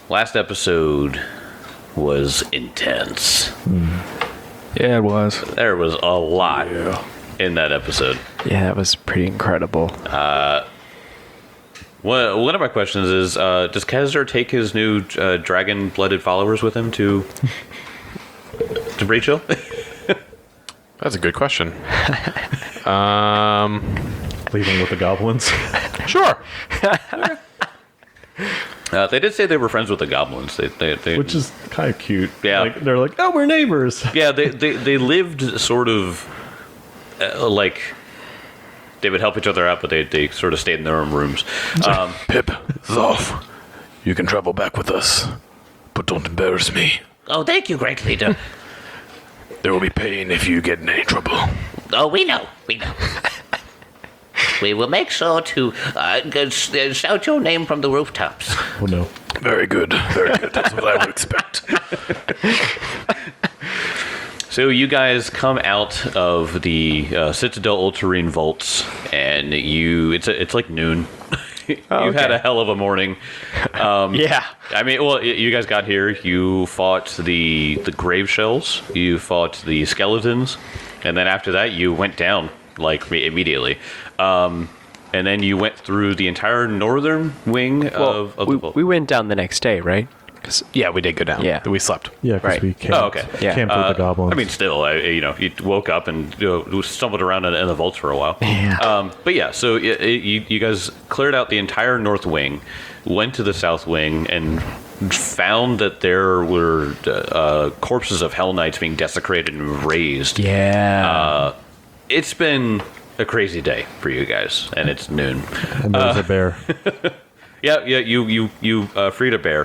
last episode was intense. Yeah, it was. There was a lot in that episode. Yeah, that was pretty incredible. One of my questions is, does Kazar take his new dragon-blooded followers with him to Rachel? That's a good question. Leaving with the goblins. Sure. They did say they were friends with the goblins. They Which is kind of cute. Yeah. Like, they're like, oh, we're neighbors. yeah, they lived sort of like they would help each other out, but they sort of stayed in their own rooms. Pip, Zolf, you can travel back with us, but don't embarrass me. Oh, thank you, great leader. There will be pain if you get in any trouble. Oh, we know. We will make sure to shout your name from the rooftops. Oh, no. Very good, very good. That's what I would expect. So you guys come out of the Citadel Ultramarine vaults, and it's like noon. You've had a hell of a morning. Yeah. I mean, well, you guys got here. You fought the grave shells. You fought the skeletons, and then after that, you went down like immediately. And then you went through the entire northern wing of the vault. We went down the next day, right? Yeah, we did go down. Yeah. We slept. Yeah, because Right. we camped, Oh, okay. Yeah. camped with the goblins. I mean, still, you woke up and stumbled around in the vaults for a while. Yeah. But yeah, so you guys cleared out the entire north wing, went to the south wing, and found that there were corpses of Hell Knights being desecrated and raised. Yeah. It's been a crazy day for you guys, and it's noon. and there's a bear. Yeah, you freed a bear.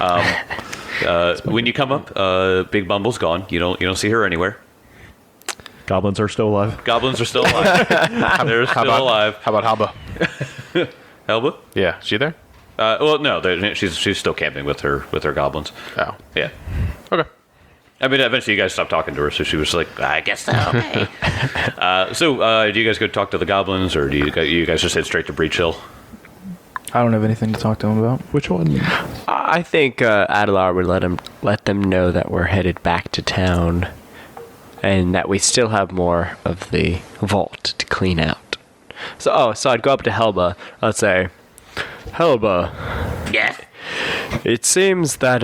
When you come up, Big Bumble's gone. You don't see her anywhere. Goblins are still alive. Goblins are still alive. They're still alive. How about Haba? Helba? Yeah, is she there? Well, no, she's still camping with her goblins. Oh. Yeah. Okay. I mean, eventually you guys stopped talking to her, so she was like, I guess so. Okay. do you guys go talk to the goblins, or do you guys just head straight to Breach Hill? I don't have anything to talk to him about. Which one? I think Adelar would let them know that we're headed back to town, and that we still have more of the vault to clean out. So I'd go up to Helba. I'd say, Helba, Yes. it seems that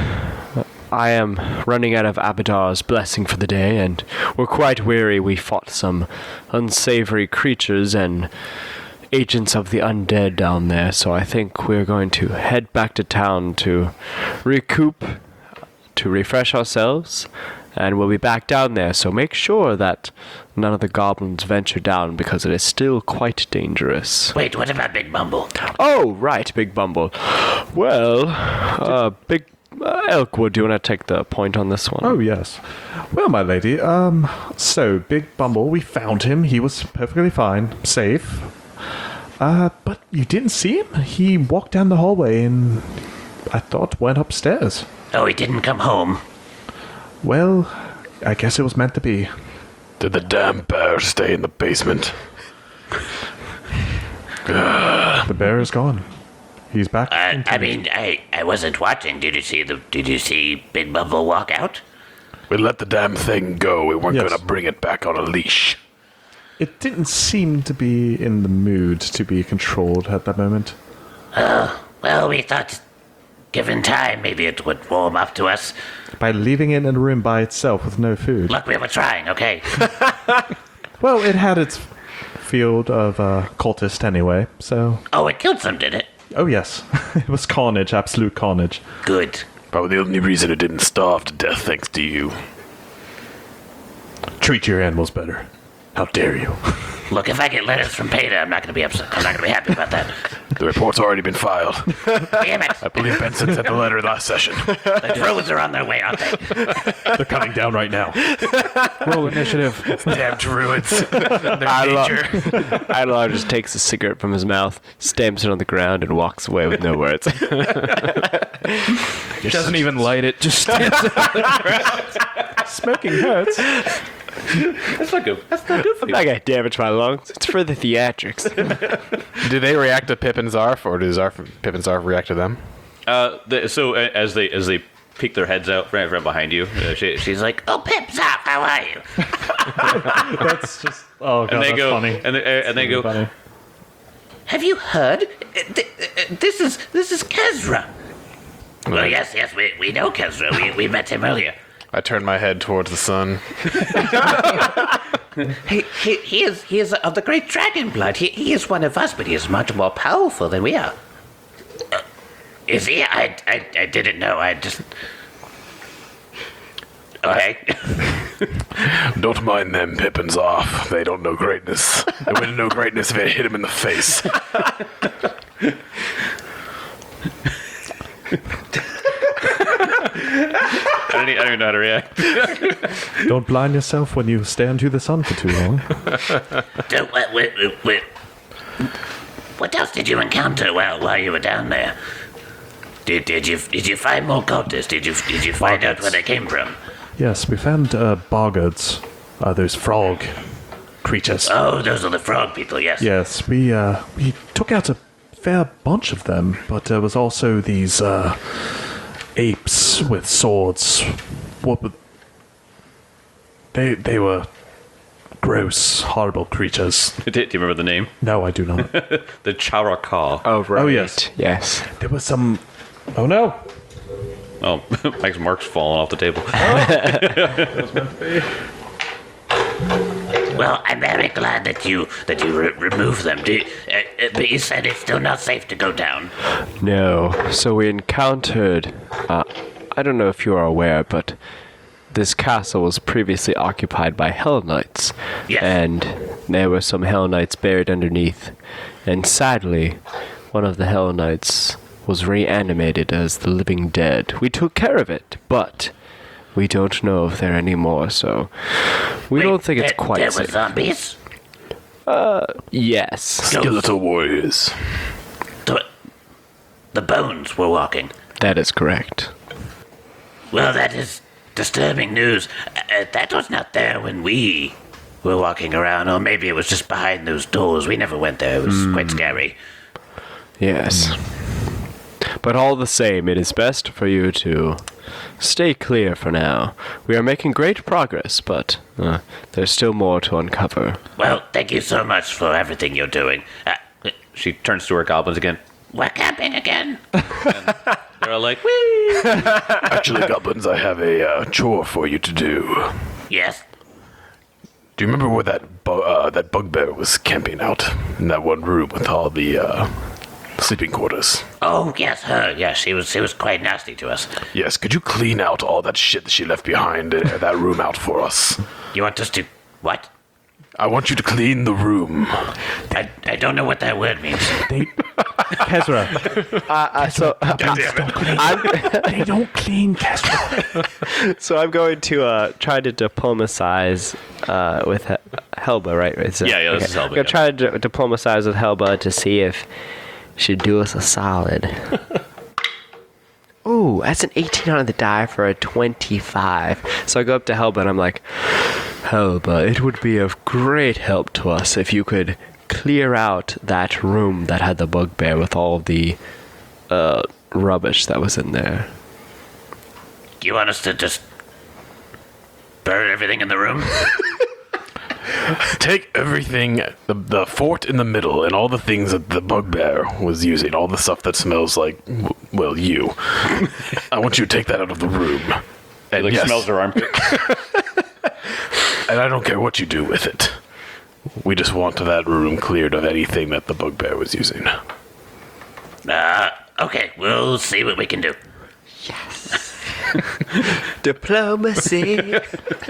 I am running out of Abadar's blessing for the day, and we're quite weary. We fought some unsavory creatures and agents of the undead down there, so I think we're going to head back to town to recoup, to refresh ourselves, and we'll be back down there, so make sure that none of the goblins venture down, because it is still quite dangerous. Wait, what about Big Bumble? Oh, right, Big Bumble. Well, Big Elkwood, do you want to take the point on this one? Oh, yes. Well, my lady, so, Big Bumble, we found him. He was perfectly fine, safe. But you didn't see him? He walked down the hallway and, I thought, went upstairs. Oh, he didn't come home. Well, I guess it was meant to be. Did the damn bear stay in the basement? The bear is gone. He's back. I mean, I wasn't watching. Did you see Big Bumble walk out? We let the damn thing go. We weren't Yes. going to bring it back on a leash. It didn't seem to be in the mood to be controlled at that moment. Well, we thought, given time, maybe it would warm up to us. By leaving it in a room by itself with no food. Look, we were trying, okay? Well, it had its field of cultist anyway, so... Oh, it killed some, did it? Oh, yes. It was carnage, absolute carnage. Good. Probably the only reason it didn't starve to death thanks to you. Treat your animals better. How dare you? Look, if I get letters from Peter, I'm not going to be upset. I'm not going to be happy about that. The report's already been filed. Damn it. I believe Benson sent the letter last session. The druids are on their way, aren't they? They're coming down right now. Roll initiative. Damn druids. Their nature. Adelar just takes a cigarette from his mouth, stamps it on the ground, and walks away with no words. Doesn't even light it. Just stands Smoking hurts. That's not good. That's not good for I'm not gonna damage my lungs. It's for the theatrics. Do they react to Pip and Zarf, or do Pip and Zarf react to them? As they peek their heads out right behind you, she's like, Oh, Pip Zop, how are you? That's just. Oh, God, and they that's go, funny. and they go, Funny. Have you heard? This is Kezra. Well, yes, we know Kezra. We met him earlier. I turn my head towards the sun. He is of the great dragon blood. He is one of us, but he is much more powerful than we are. Is he? I didn't know. I just. Okay. Don't mind them, Pippin's off. They don't know greatness. They wouldn't know greatness if it hit him in the face. I don't even know how to react. Don't blind yourself when you stare into the sun for too long. What else did you encounter while you were down there? Did you find more cultists? Did you find out where they came from? Yes, we found boggards. Those frog creatures. Oh, those are the frog people. Yes. Yes, we took out a fair bunch of them, but there was also these apes with swords. They were gross, horrible creatures. Do you remember the name? No, I do not. The Charaka. Oh, right. Oh, yes. Yes. There was some. Oh no! Oh, Mike's mark's falling off the table. Well, I'm very glad that you removed them. But you said it's still not safe to go down. No. So we encountered. I don't know if you are aware, but this castle was previously occupied by Hell Knights. Yes. And there were some Hell Knights buried underneath. And sadly, one of the Hell Knights was reanimated as the living dead. We took care of it, but we don't know if there are any more, so we don't think it's quite there safe. were zombies. Yes. Skeletal warriors. The bones were walking. That is correct. Well, that is disturbing news. That was not there when we were walking around, or maybe it was just behind those doors. We never went there. It was quite scary. Yes. But all the same, it is best for you to stay clear for now. We are making great progress, but there's still more to uncover. Well, thank you so much for everything you're doing. She turns to her goblins again. We're camping again. They're all like, whee! Actually, goblins, I have a chore for you to do. Yes. Do you remember where that bugbear was camping out in that one room with all the sleeping quarters? Oh, yes, her. Yes, she was quite nasty to us. Yes, could you clean out all that shit that she left behind and air that room out for us? You want us to what? I want you to clean the room. I don't know what that word means. Kezra. They don't clean Kezra. So I'm going to try to diplomatize with Helba, right? So, Yeah, this is Helba, I'm going to try to diplomatize with Helba to see if she'd do us a solid. Ooh, that's an 18 on the die for a 25. So I go up to Helba and I'm like, Helba, it would be of great help to us if you could clear out that room that had the bugbear with all the rubbish that was in there. You want us to just burn everything in the room? Take everything, the fort in the middle, and all the things that the bugbear was using, all the stuff that smells like, well, you. I want you to take that out of the room. And Like, smells her armpit. and I don't care what you do with it. We just want that room cleared of anything that the bugbear was using. Okay, we'll see what we can do. Diplomacy.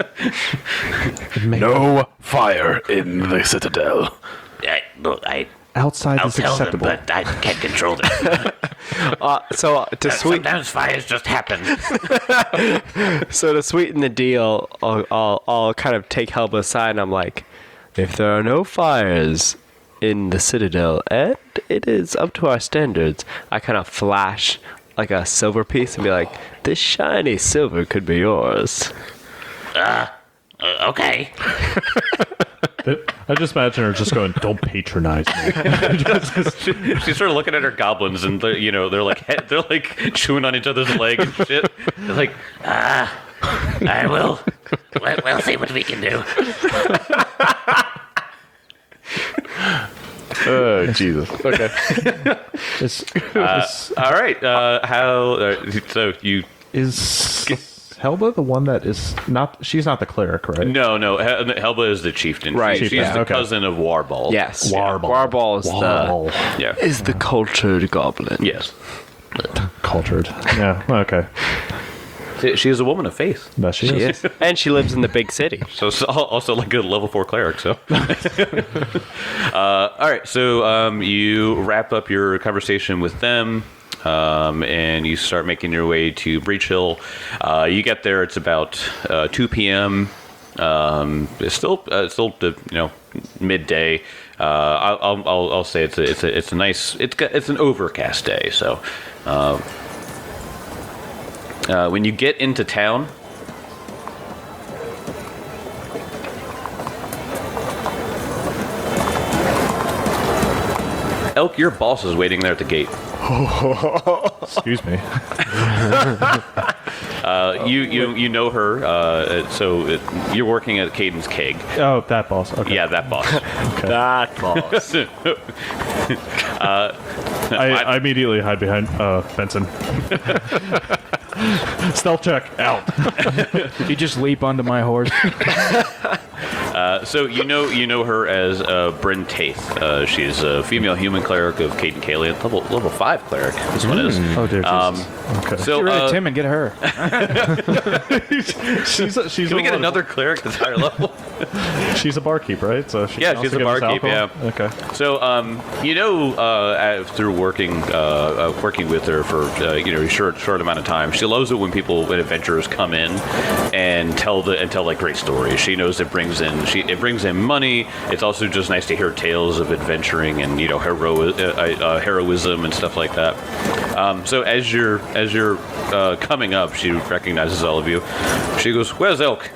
No fire in the citadel. Outside I'll is tell acceptable. them, but I can't control them. To Sometimes fires just happen. to sweeten the deal, I'll kind of take Helba aside and I'm like, if there are no fires in the citadel and it is up to our standards, I kind of flash like a silver piece and be like, this shiny silver could be yours. Okay. I just imagine her just going, "Don't patronize me." She's sort of looking at her goblins, and they're like chewing on each other's leg and shit. They're like, I will. We'll see what we can do. Oh, Jesus. Okay. all right. So you. Is Helba the one that is not? She's not the cleric, right? No. Helba is the chieftain. Right, She's yeah. the Okay. cousin of Warball. Yes. Warball. Warball is Warball. Yeah. the cultured goblin. Yes. Cultured. Yeah. Okay. She is a woman of faith. That she She is. is. And she lives in the big city. So it's also like a level 4 cleric. So, all right. So you wrap up your conversation with them, and you start making your way to Breach Hill. You get there. It's about 2 p.m. It's still midday. I'll say it's a nice. It's an overcast day. So. When you get into town, Elk, your boss is waiting there at the gate. Excuse me. You know her, so you're working at Caden's Keg. Oh, that boss. Okay. Yeah, that boss. That boss. I immediately hide behind Benson. Stealth check out. You just leap onto my horse. So you know her as Bryn Taith. She's a female human cleric of Caden Kalian, level 5 cleric. This one is. Oh dear Jesus. Okay. So Get rid of Tim and get her. she's can we get another cleric that's higher level? She's a barkeep, right? So she Yeah, can she's also a give us barkeep, alcohol? Okay. So, through working with her for a short amount of time, she loves it when adventurers come in and tell like great stories. She knows it brings in money. It's also just nice to hear tales of adventuring and heroism and stuff like that. So as you're coming up, she recognizes all of you. She goes, "Where's Elk?"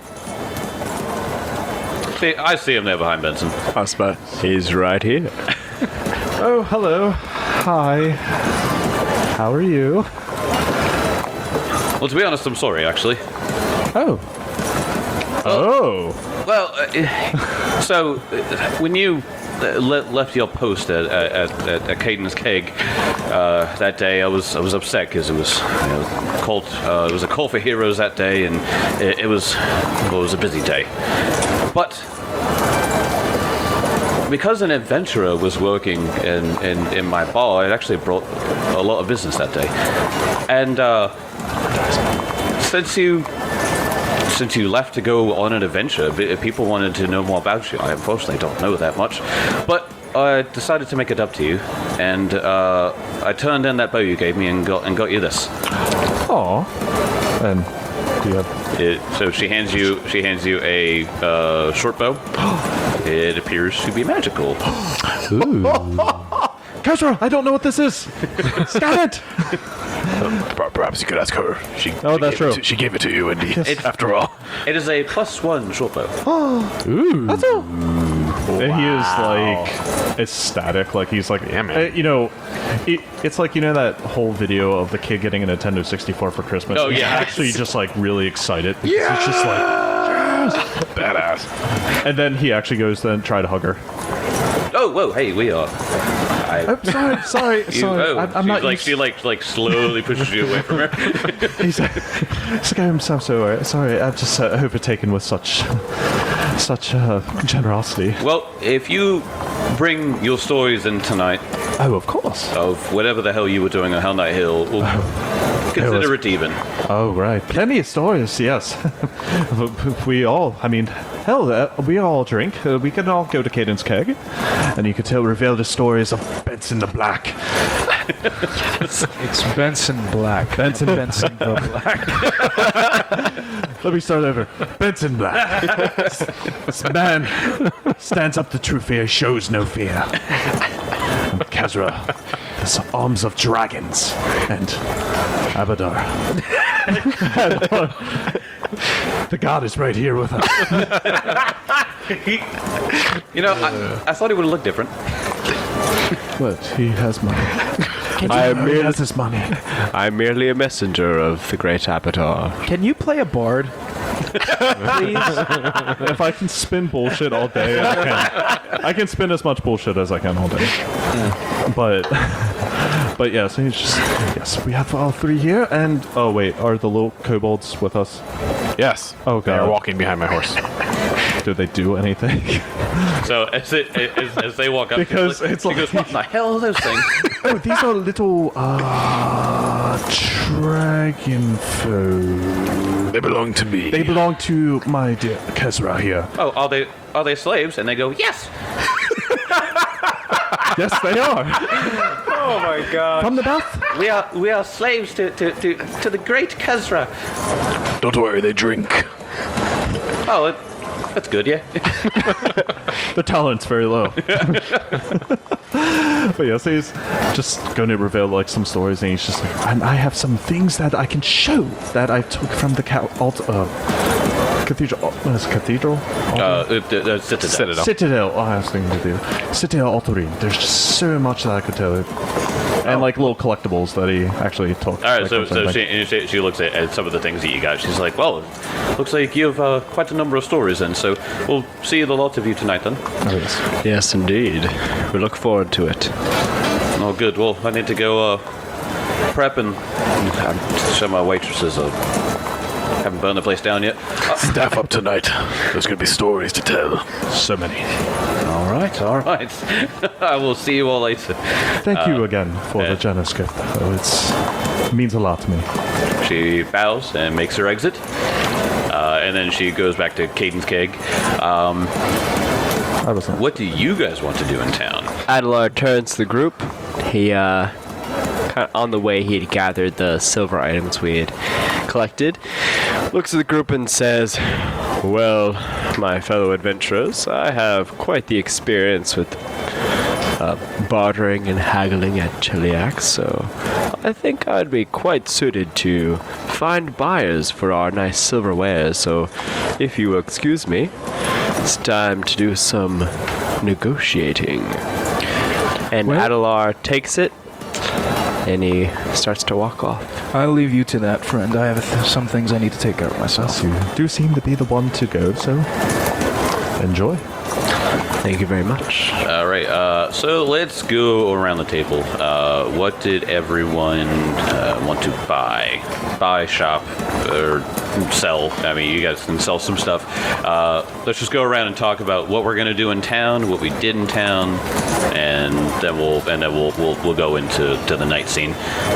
I see him there behind Benson. He's right here. Oh, hello. Hi. How are you? Well, to be honest, I'm sorry, actually. Oh. Oh. Well, when you left your post at Caden's Keg that day, I was upset because it was cult. It was a call for heroes that day, and it was a busy day. But because an adventurer was working in my bar, it actually brought a lot of business that day. And since you left to go on an adventure, people wanted to know more about you. I unfortunately don't know that much, but I decided to make it up to you, and I turned in that bow you gave me and got you this. Aw. And do you have? So she hands you a short bow. It appears to be magical. Kezra, I don't know what this is. Scan it. Perhaps you could ask her. That's true. She gave it to you, indeed. After all. It is a +1 short bow. That's all. And he is like ecstatic. Like he's like, Yeah, man. it's like that whole video of the kid getting a Nintendo 64 for Christmas. Oh, He's yeah. actually just like really excited. Yeah. He's just like, Badass. and then he actually goes to try to hug her. Oh, whoa, hey, we are. Sorry. I'm not. She slowly pushes you away from her. He's like, I'm so sorry. I'm just overtaken with such generosity. Well, if you bring your stories in tonight Oh, of course. of whatever the hell you were doing on Hell Knight Hill, we'll consider it even. Oh, right. Plenty of stories, yes. We all, hell, we all drink. We can all go to Caden's Keg, and you can reveal the stories of Benson the Black. It's Benson Black. Benson the Black. Let me start over. Benson Black. This man stands up to true fear, shows no fear. And Kezra, the arms of dragons, and Abadar. The god is right here with us. You know, I thought it would look different. But he has money. He has his money. I'm merely a messenger of the great Abaddar. Can you play a bard? If I can spin bullshit all day, I can. I can spin as much bullshit as I can all day. But yeah, so he's just yes. We have all three here, and oh wait, are the little kobolds with us? Yes. Oh, They are God. walking behind my horse. Do they do anything? So as they walk up, Because she it's like- goes, "What the hell are those things?" Oh, these are little dragon food. They belong to me. They belong to my dear Kezra here. Oh, are they slaves? And they go, "Yes." Yes, they are. Oh my god. From the mouth. We are slaves to the great Kezra. Don't worry, they drink. Oh, that's good, yeah. The talent's very low. But yes, he's just going to reveal like some stories, and he's just like, and I have some things that I can show that I took from the cathedral. What is it, cathedral? Citadel. Citadel. Oh, I was thinking cathedral. Citadel Altarine. There's just so much that I could tell you. And like little collectibles that he actually took. All right, like, so or something. she looks at some of the things that you got. She's like, "Well, looks like you have quite a number of stories, and so we'll see the lot of you tonight, then." Oh, yes. Yes, indeed. We look forward to it. Oh, good. Well, I need to go prep and show my waitresses. Haven't burned the place down yet. Staff up tonight. There's going to be stories to tell. So many. All right. I will see you all later. Thank you again for the generous gift. Oh, it means a lot to me. She bows and makes her exit. And then she goes back to Caden's keg. I was not. What do you guys want to do in town? Adelar turns to the group. He, kind of on the way, he had gathered the silver items we had collected. Looks at the group and says, "Well, my fellow adventurers, I have quite the experience with bartering and haggling at Chiliac, so I think I'd be quite suited to find buyers for our nice silverware. So, if you will excuse me, it's time to do some negotiating." And Adelar takes it, and he starts to walk off. I'll leave you to that, friend. I have some things I need to take care of myself. You do seem to be the one to go, so enjoy. Thank you very much. All right, so let's go around the table. What did everyone want to buy? Buy, shop, or sell? I mean, you guys can sell some stuff. Let's just go around and talk about what we're gonna do in town, what we did in town, and then we'll go into the night scene.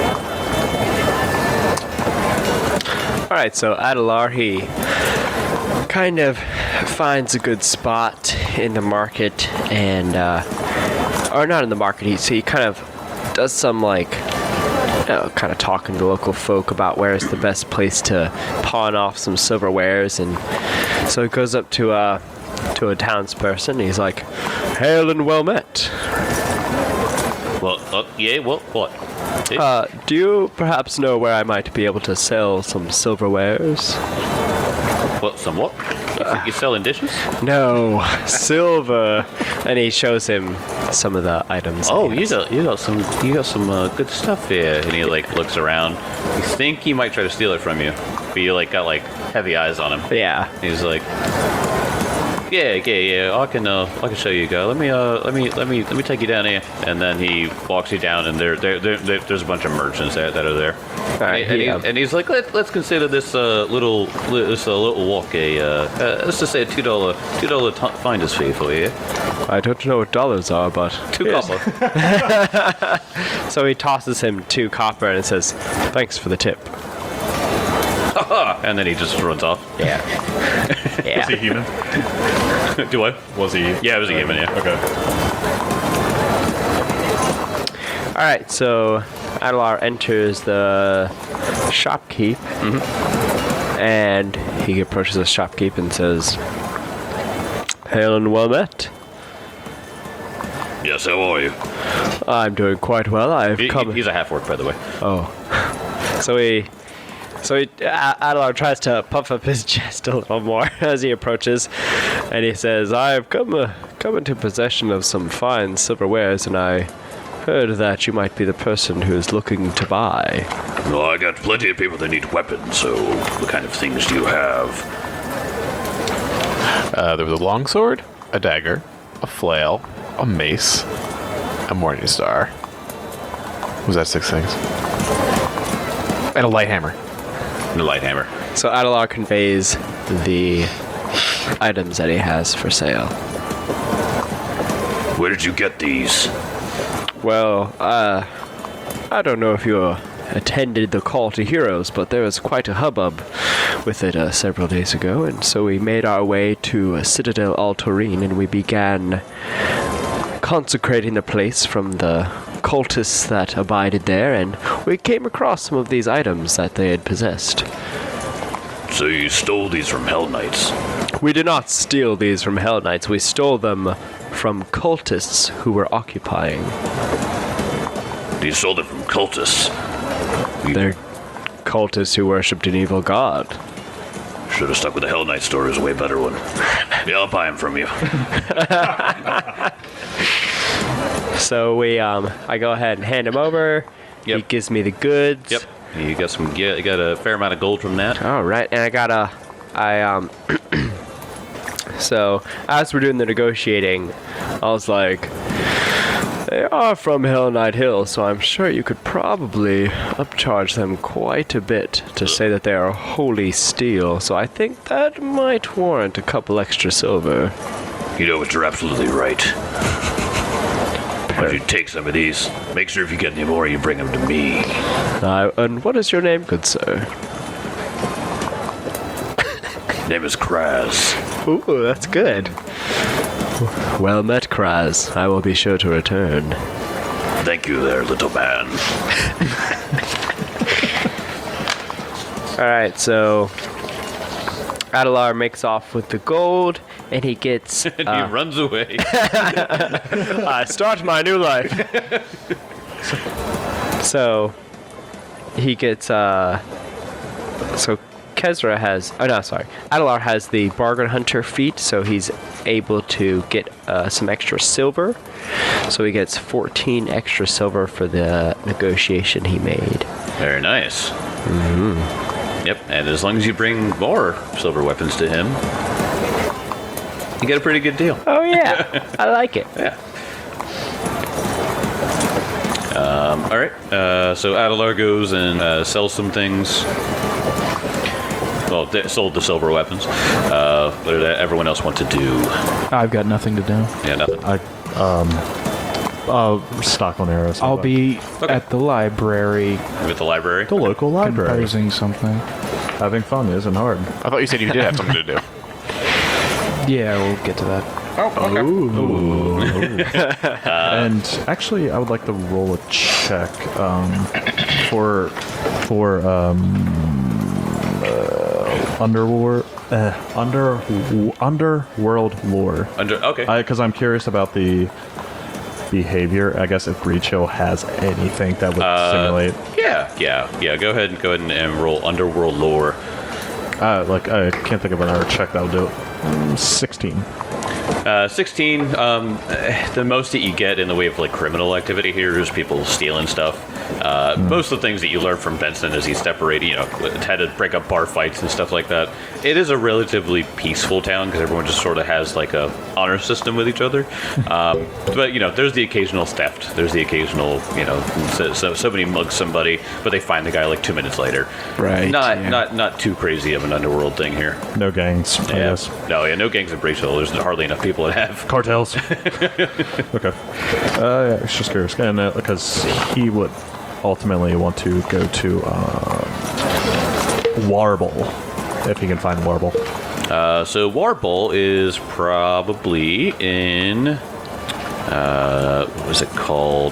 All right, so Adelar, he kind of finds a good spot in the market, and or not in the market. He kind of does some like kind of talking to local folk about where is the best place to pawn off some silverwares, and so he goes up to a townsperson. He's like, "Hail and well met. Well, yeah. Well, what? Do you perhaps know where I might be able to sell some silverwares?" What? Some what? You selling dishes? No, silver. And he shows him some of the items. Oh, he you has. got some good stuff here. And he like looks around. You think he might try to steal it from you, but you like got like heavy eyes on him. Yeah. He's like, yeah. I can show you, guy. Let me take you down here. And then he walks you down, and there's a bunch of merchants that are there. All right. And he's like, let's consider this little walk let's just say a $2 finder's fee for you. I don't know what dollars are, but Two yes. copper. So he tosses him 2 copper and says, "Thanks for the tip." And then he just runs off. Yeah. Was he human? Do I? Was he? Yeah, it was a human. Yeah. Okay. All right. So Adelar enters the shopkeep, and he approaches the shopkeep and says, "Hail and well met. Yes. How are you? I'm doing quite well. I've come." He's a half orc, by the way. Oh. So he So Adelar tries to puff up his chest a little more as he approaches, and he says, "I've come into possession of some fine silverwares, and I heard that you might be the person who's looking to buy." Well, I got plenty of people that need weapons, so what kind of things do you have? There was a longsword, a dagger, a flail, a mace, a morning star. Was that 6 things? And a light hammer. The light hammer. So Adelar conveys the items that he has for sale. Where did you get these? Well, I don't know if you attended the Call to Heroes, but there was quite a hubbub with it several days ago, and so we made our way to Citadel Altorine, and we began consecrating the place from the cultists that abided there, and we came across some of these items that they had possessed. So you stole these from Hell Knights? We did not steal these from Hell Knights, we stole them from cultists who were occupying. You stole them from cultists? They're cultists who worshipped an evil god. Should have stuck with the Hell Knight store. Is a way better one. Yeah, I'll buy them from you. So I go ahead and hand him over. Yep. He gives me the goods. Yep. You got a fair amount of gold from that. All right, and so as we're doing the negotiating, I was like, they are from Hell Knight Hill, so I'm sure you could probably upcharge them quite a bit to say that they are holy steel. So I think that might warrant a couple extra silver. You know what? You're absolutely right. Why don't you take some of these? Make sure if you get any more, you bring them to me. And what is your name, good sir? Name is Kraz. Ooh, that's good. Well met, Kraz. I will be sure to return. Thank you there, little man. Alright, so Adelar makes off with the gold, and he gets... And he runs away. I start my new life. So he gets so Kezra has Adelar has the bargain hunter feat, so he's able to get some extra silver. So he gets 14 extra silver for the negotiation he made. Very nice. Yep, and as long as you bring more silver weapons to him, you get a pretty good deal. Oh yeah, I like it. Yeah. All right. So Adelar goes and sells some things. Well, they sold the silver weapons. What did everyone else want to do? I've got nothing to do. Yeah, nothing. Stock on arrows. I'll be at the library With the library. the local library. composing something. Having fun isn't hard. I thought you said you did have something to do. Yeah, we'll get to that. And actually, I would like to roll a check for underworld lore. Okay. Because I'm curious about the behavior. I guess if Breach Hill has anything that would simulate. Yeah. Go ahead and roll underworld lore. I can't think of another check that'll do it. 16. 16. The most that you get in the way of like criminal activity here is people stealing stuff. Most of the things that you learn from Benson as he's separated, had to break up bar fights and stuff like that. It is a relatively peaceful town because everyone just sort of has like a honor system with each other. But there's the occasional theft. There's the occasional, somebody mugs somebody, but they find the guy like 2 minutes later. Right. Not too crazy of an underworld thing here. No gangs. I guess. No gangs in Breach Hill. There's hardly enough people that have Cartels. Okay. Yeah, I was just curious. And because he would ultimately want to go to Warble, if he can find Warble. So Warble is probably in... what was it called?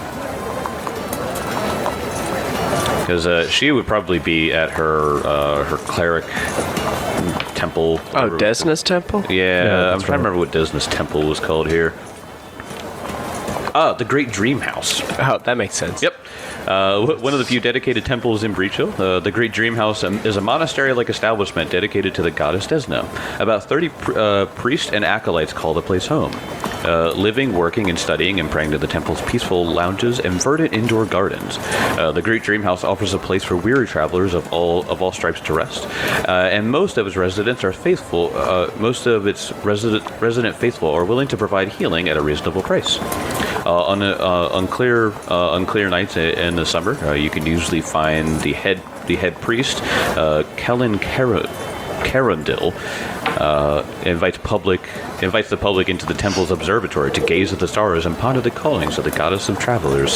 Because she would probably be at her cleric temple. Oh, Desna's temple? Yeah, I'm that's trying to remember what Desna's temple was called here. The Great Dream House. Oh, that makes sense. Yep. One of the few dedicated temples in Breach Hill. The Great Dream House is a monastery-like establishment dedicated to the goddess Desna. About 30 priests and acolytes call the place home. Living, working, and studying and praying to the temple's peaceful lounges and verdant indoor gardens. The Great Dream House offers a place for weary travelers of all stripes to rest. And most of its residents are faithful. Most of its resident faithful are willing to provide healing at a reasonable price. On clear nights in the summer, you can usually find the head priest, Kellen Carundil, invites the public into the temple's observatory to gaze at the stars and ponder the callings of the goddess of travelers.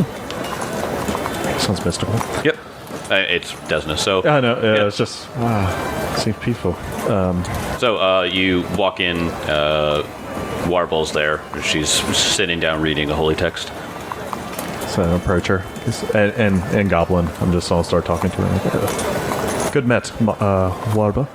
Sounds mystical. Yep. It's Desna, so... I know, yeah. it's just... seems peaceful. So, you walk in, Warble's there. She's sitting down reading a holy text. So I approach her. And Goblin. I'm just all start talking to her. Good met, Warba.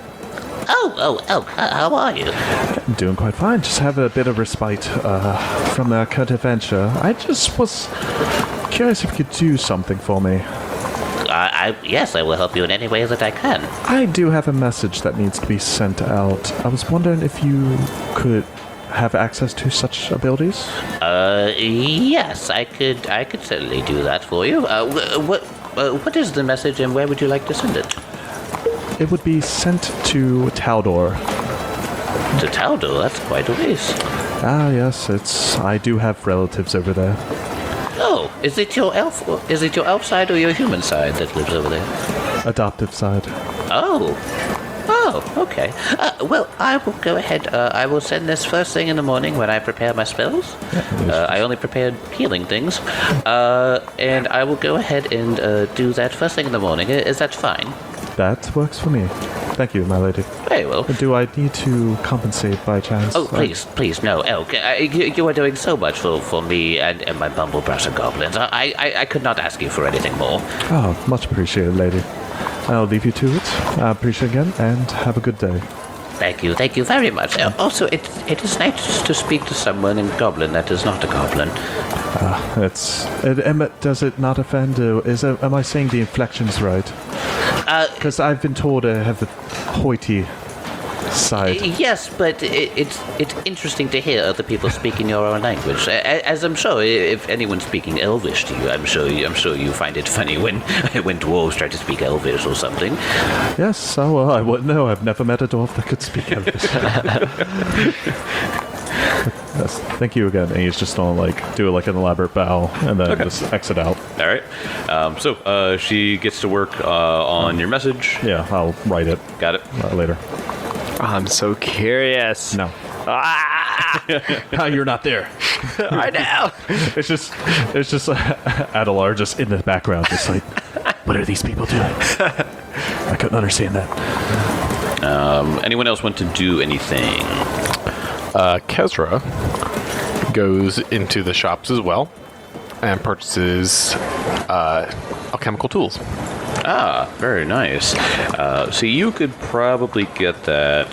How are you? I'm doing quite fine. Just have a bit of respite from the current adventure. I just was curious if you could do something for me. Yes, I will help you in any way that I can. I do have a message that needs to be sent out. I was wondering if you could have access to such abilities? Yes, I could certainly do that for you. What is the message and where would you like to send it? It would be sent to Taldor. To Taldor? That's quite a ways. Ah, yes, I do have relatives over there. Oh, is it your elf side or your human side that lives over there? Adoptive side. Oh, okay. Well, I will go ahead. I will send this first thing in the morning when I prepare my spells. I only prepared healing things. And I will go ahead and do that first thing in the morning. Is that fine? That works for me. Thank you, my lady. Very well. Do I need to compensate by chance? Oh, please, no, Elk. You are doing so much for me and my Bumblebrush and Goblins. I could not ask you for anything more. Oh, much appreciated, lady. I'll leave you to it. I appreciate it again, and have a good day. Thank you very much. Also, it is nice to speak to someone in Goblin that is not a Goblin. Does it not offend? Am I saying the inflection's right? Because I've been told I have the hoity side. Yes, but it's interesting to hear other people speak in your own language. As I'm sure, if anyone's speaking Elvish to you, I'm sure you find it funny when dwarves try to speak Elvish or something. Yes, well, I wouldn't know. I've never met a dwarf that could speak Elvish. Yes, thank you again. And he's just gonna do an elaborate bow and then just exit out. All right. So she gets to work on your message. Yeah, I'll write it. Got it. Later. I'm so curious. No. You're not there. I know. It's just Adelar just in the background, just like, what are these people doing? I couldn't understand that. Anyone else want to do anything? Kezra goes into the shops as well and purchases alchemical tools. Ah, very nice. So you could probably get that.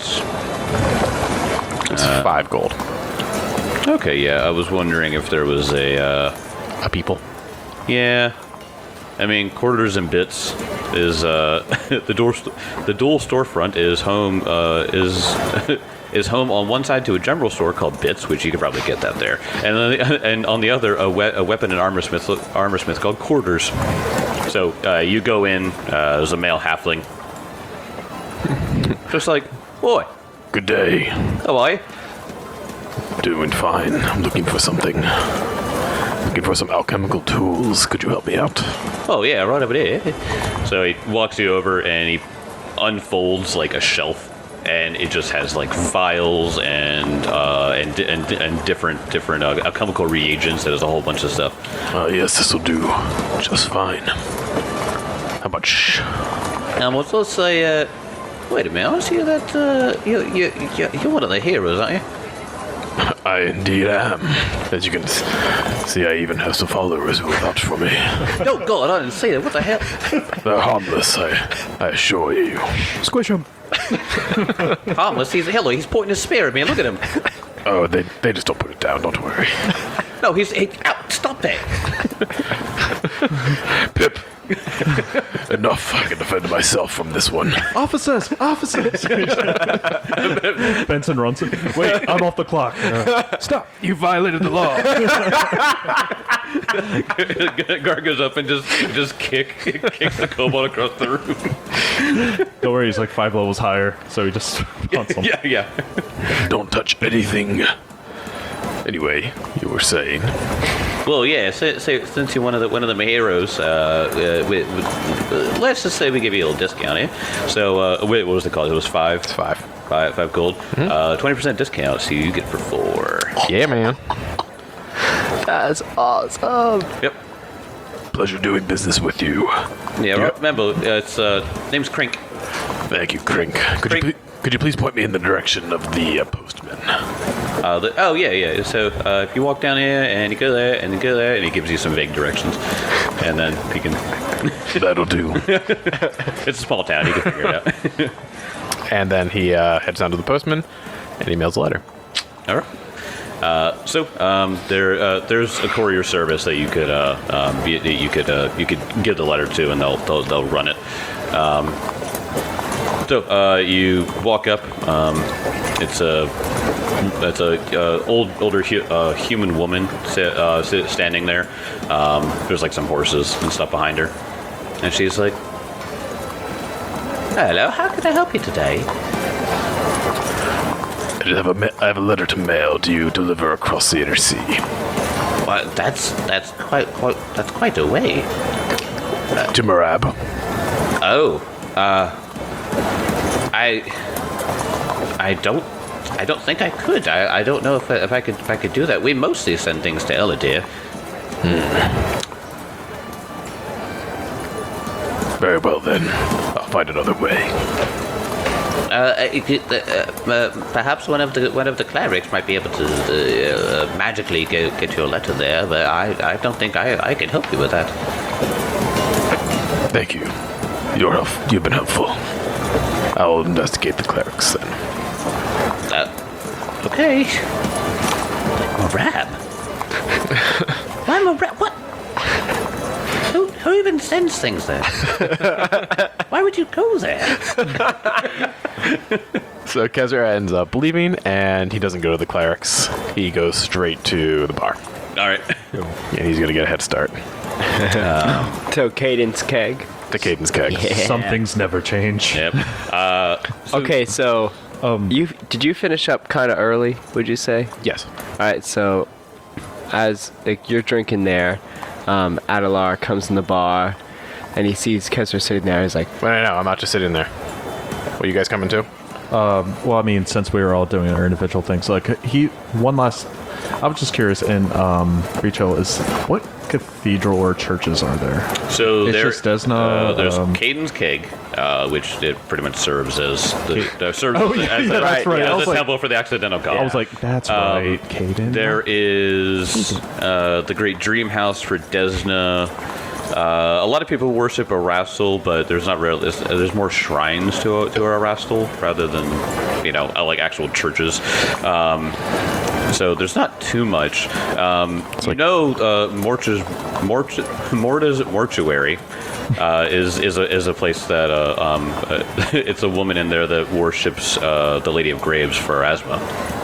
It's 5 gold. Okay, yeah. I was wondering if there was a people. Yeah. I mean, quarters and bits is the dual storefront is home is home on one side to a general store called Bits, which you could probably get that there, and on the other a weapon and armor smith called Quarters. So you go in, there's a male halfling, just like, boy, Good day. how are you? Doing fine. I'm looking for something. Looking for some alchemical tools. Could you help me out? Oh yeah, right over there. So he walks you over and he unfolds like a shelf, and it just has like vials and different alchemical reagents. There's a whole bunch of stuff. Yes, this will do just fine. How much? Let's say, wait a minute. I see that you're one of the heroes, aren't you? I indeed am. As you can see, I even have some followers who will vouch for me. Oh God, I didn't see that. What the hell? They're harmless, I assure you. Squish him. Harmless. He's pointing his spear at me. Look at him. Oh, they just don't put it down. Don't worry. No, ow, stop it. Pip. Enough. I can defend myself from this one. Officers! Officers! Benson runs it. Wait, I'm off the clock. Stop! You violated the law. Gar goes up and just kicks the kobold across the room. Don't worry, he's like 5 levels higher, so he just punts him. Yeah. Don't touch anything. Anyway, you were saying. Well, yeah. So since you're one of the heroes, let's just say we give you a little discount here. So, what was the cost? It was 5. It's 5. 5 gold. 20% discount. So you get for 4. Yeah, man. That's awesome. Yep. Pleasure doing business with you. Yeah. Remember, it's name's Crink. Thank you, Crink. Could you please point me in the direction of the postman? Yeah. So if you walk down here and you go there and you go there, and he gives you some vague directions, and then you can. That'll do. It's a small town. You can figure it out. And then he heads down to the postman and emails a letter. All right. There's a courier service that you could give the letter to, and they'll run it. So you walk up. It's a older human woman standing there. There's like some horses and stuff behind her, and she's like, "Hello, how can I help you today?" I have a letter to mail. Do you deliver across the inner sea? Well, that's quite a way. To Marab. Oh, I don't think I could. I don't know if I could do that. We mostly send things to Eladir. Very well then. I'll find another way. Perhaps one of the clerics might be able to magically get your letter there, but I don't think I can help you with that. Thank you. You've been helpful. I'll investigate the clerics then. Okay. Marab? Why Marab? What? Who even sends things there? Why would you go there? So Kezra ends up leaving, and he doesn't go to the clerics. He goes straight to the bar. All right. And he's going to get a head start. To Cadence Keg. To Cadence Keg. Some things never change. Yep. Okay, so did you finish up kind of early? Would you say? Yes. All right, so as you're drinking there, Adelar comes in the bar, and he sees Kezra sitting there. He's like, No, I'm not just sitting there. What are you guys coming to? Well, I mean, since we were all doing our individual things, like I was just curious, in Breach Hill, what cathedral or churches are there? So It's just Desna, there's Cadence Keg, which it pretty much serves as that's right. I was the like- temple for the accidental god. I was like, that's right, Caden. There is the Great Dream House for Desna. A lot of people worship Erastil, but there's not really. There's more shrines to Erastil rather than like actual churches. So there's not too much. Morta's Mortuary is a place that it's a woman in there that worships the Lady of Graves for Asma.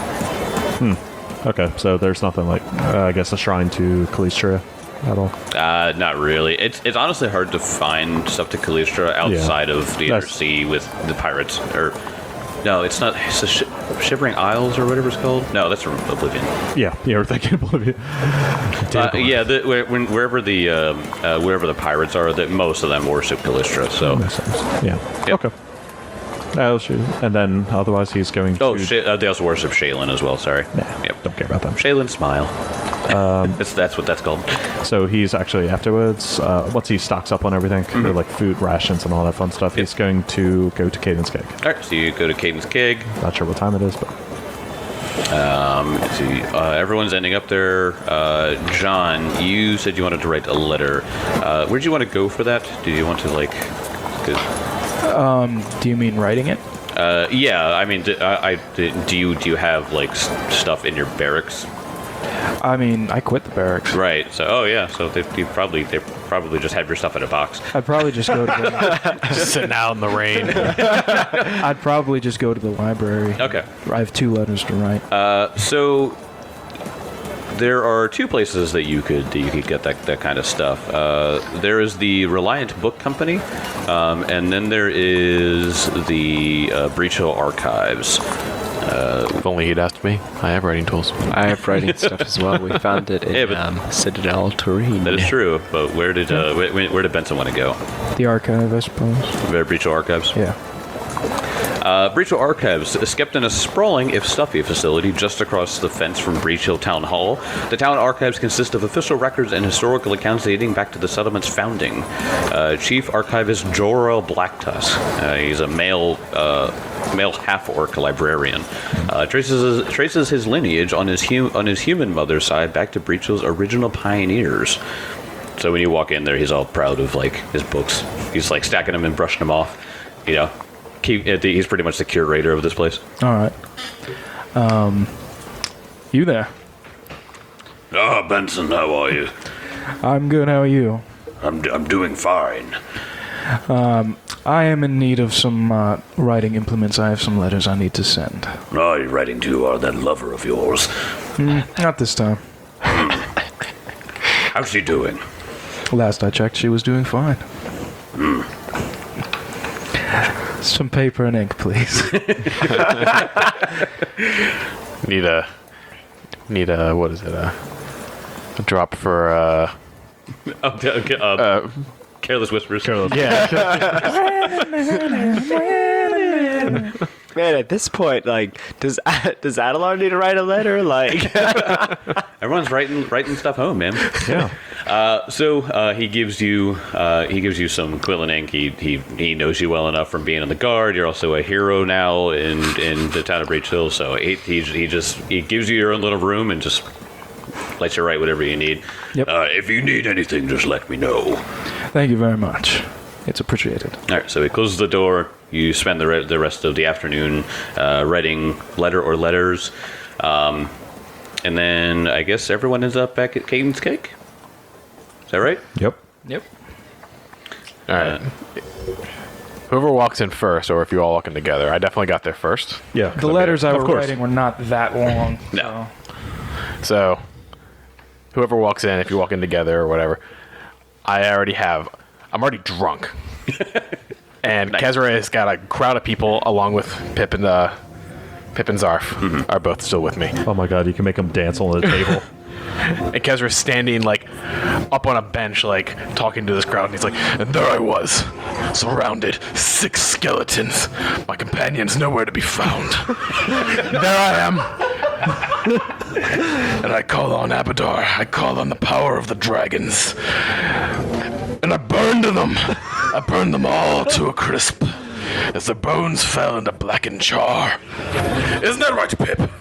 Okay, so there's nothing like, I guess, a shrine to Calistria at all. Not really. It's honestly hard to find stuff to Calistria outside of the Inner Sea with the pirates. Or no, it's not. It's the Shivering Isles or whatever it's called. No, that's from Oblivion. Yeah, we're thinking Oblivion. Wherever the pirates are, that most of them worship Calistria. So Yeah. Yep. Okay. Oh, shoot. And then otherwise he's going to... they also worship Shaylin as well. Sorry. Nah, Yep. don't care about them. Shaylin Smile. That's what that's called. So he's actually afterwards, once he stocks up on everything, for like food rations and all that fun stuff, he's going to go to Cadence Keg. All right, so you go to Cadence Keg. Not sure what time it is, but... Let's see, everyone's ending up there. John, you said you wanted to write a letter. Where'd you want to go for that? Did you want to Do you mean writing it? Yeah, I mean, do you have like stuff in your barracks? I mean, I quit the barracks. Right. So, so they probably just have your stuff in a box. I'd probably just go to the. Just sitting out in the rain. I'd probably just go to the library. Okay. I have 2 letters to write. So there are 2 places that you could get that kind of stuff. There is the Reliant Book Company, and then there is the Breach Hill Archives. If only he'd asked me. I have writing tools. I have writing stuff as well. We found it in Yeah, but- Citadel Terrain. That is true, but where did Benson want to go? The archive, I suppose. Breach Hill Archives. Yeah. Breach Hill Archives is kept in a sprawling, if stuffy, facility just across the fence from Breach Hill Town Hall. The town archives consist of official records and historical accounts dating back to the settlement's founding. Chief Archivist Jorel Blacktusk, he's a male half-orc librarian, traces his lineage on his human mother's side back to Breach Hill's original pioneers. So when you walk in there, he's all proud of like his books. He's like stacking them and brushing them off, you know. He's pretty much the curator of this place. All right. You there? Ah, Benson, how are you? I'm good. How are you? I'm doing fine. I am in need of some writing implements. I have some letters I need to send. Oh, you're writing to that lover of yours. Not this time. How's she doing? Last I checked, she was doing fine. Some paper and ink, please. Need a what is it? A drop for Careless Whispers. Man, at this point, like, does Adelar need to write a letter? Like, Everyone's writing stuff home, man. Yeah. So he gives you some quill and ink. He knows you well enough from being on the guard. You're also a hero now in the town of Breach Hill. So he gives you your own little room and just lets you write whatever you need. Yep. If you need anything, just let me know. Thank you very much. It's appreciated. All right. So he closes the door. You spend the rest of the afternoon writing letter or letters, and then I guess everyone ends up back at Caden's Cake. Is that right? Yep. Yep. All right. Whoever walks in first, or if you all walk in together, I definitely got there first. Yeah. The letters I Of was course. writing were not that long. No. So, whoever walks in, if you walk in together or whatever, I'm already drunk. And Kezra has got a crowd of people along with Pip and Zarf are both still with me. Oh my god, you can make them dance on the table. And Kezra's standing like up on a bench, like talking to this crowd, and he's like, and there I was, surrounded, 6 skeletons. My companion's nowhere to be found. There I am. And I call on Abadar. I call on the power of the dragons. And I burned them. I burned them all to a crisp as their bones fell into blackened char. Isn't that right, Pip?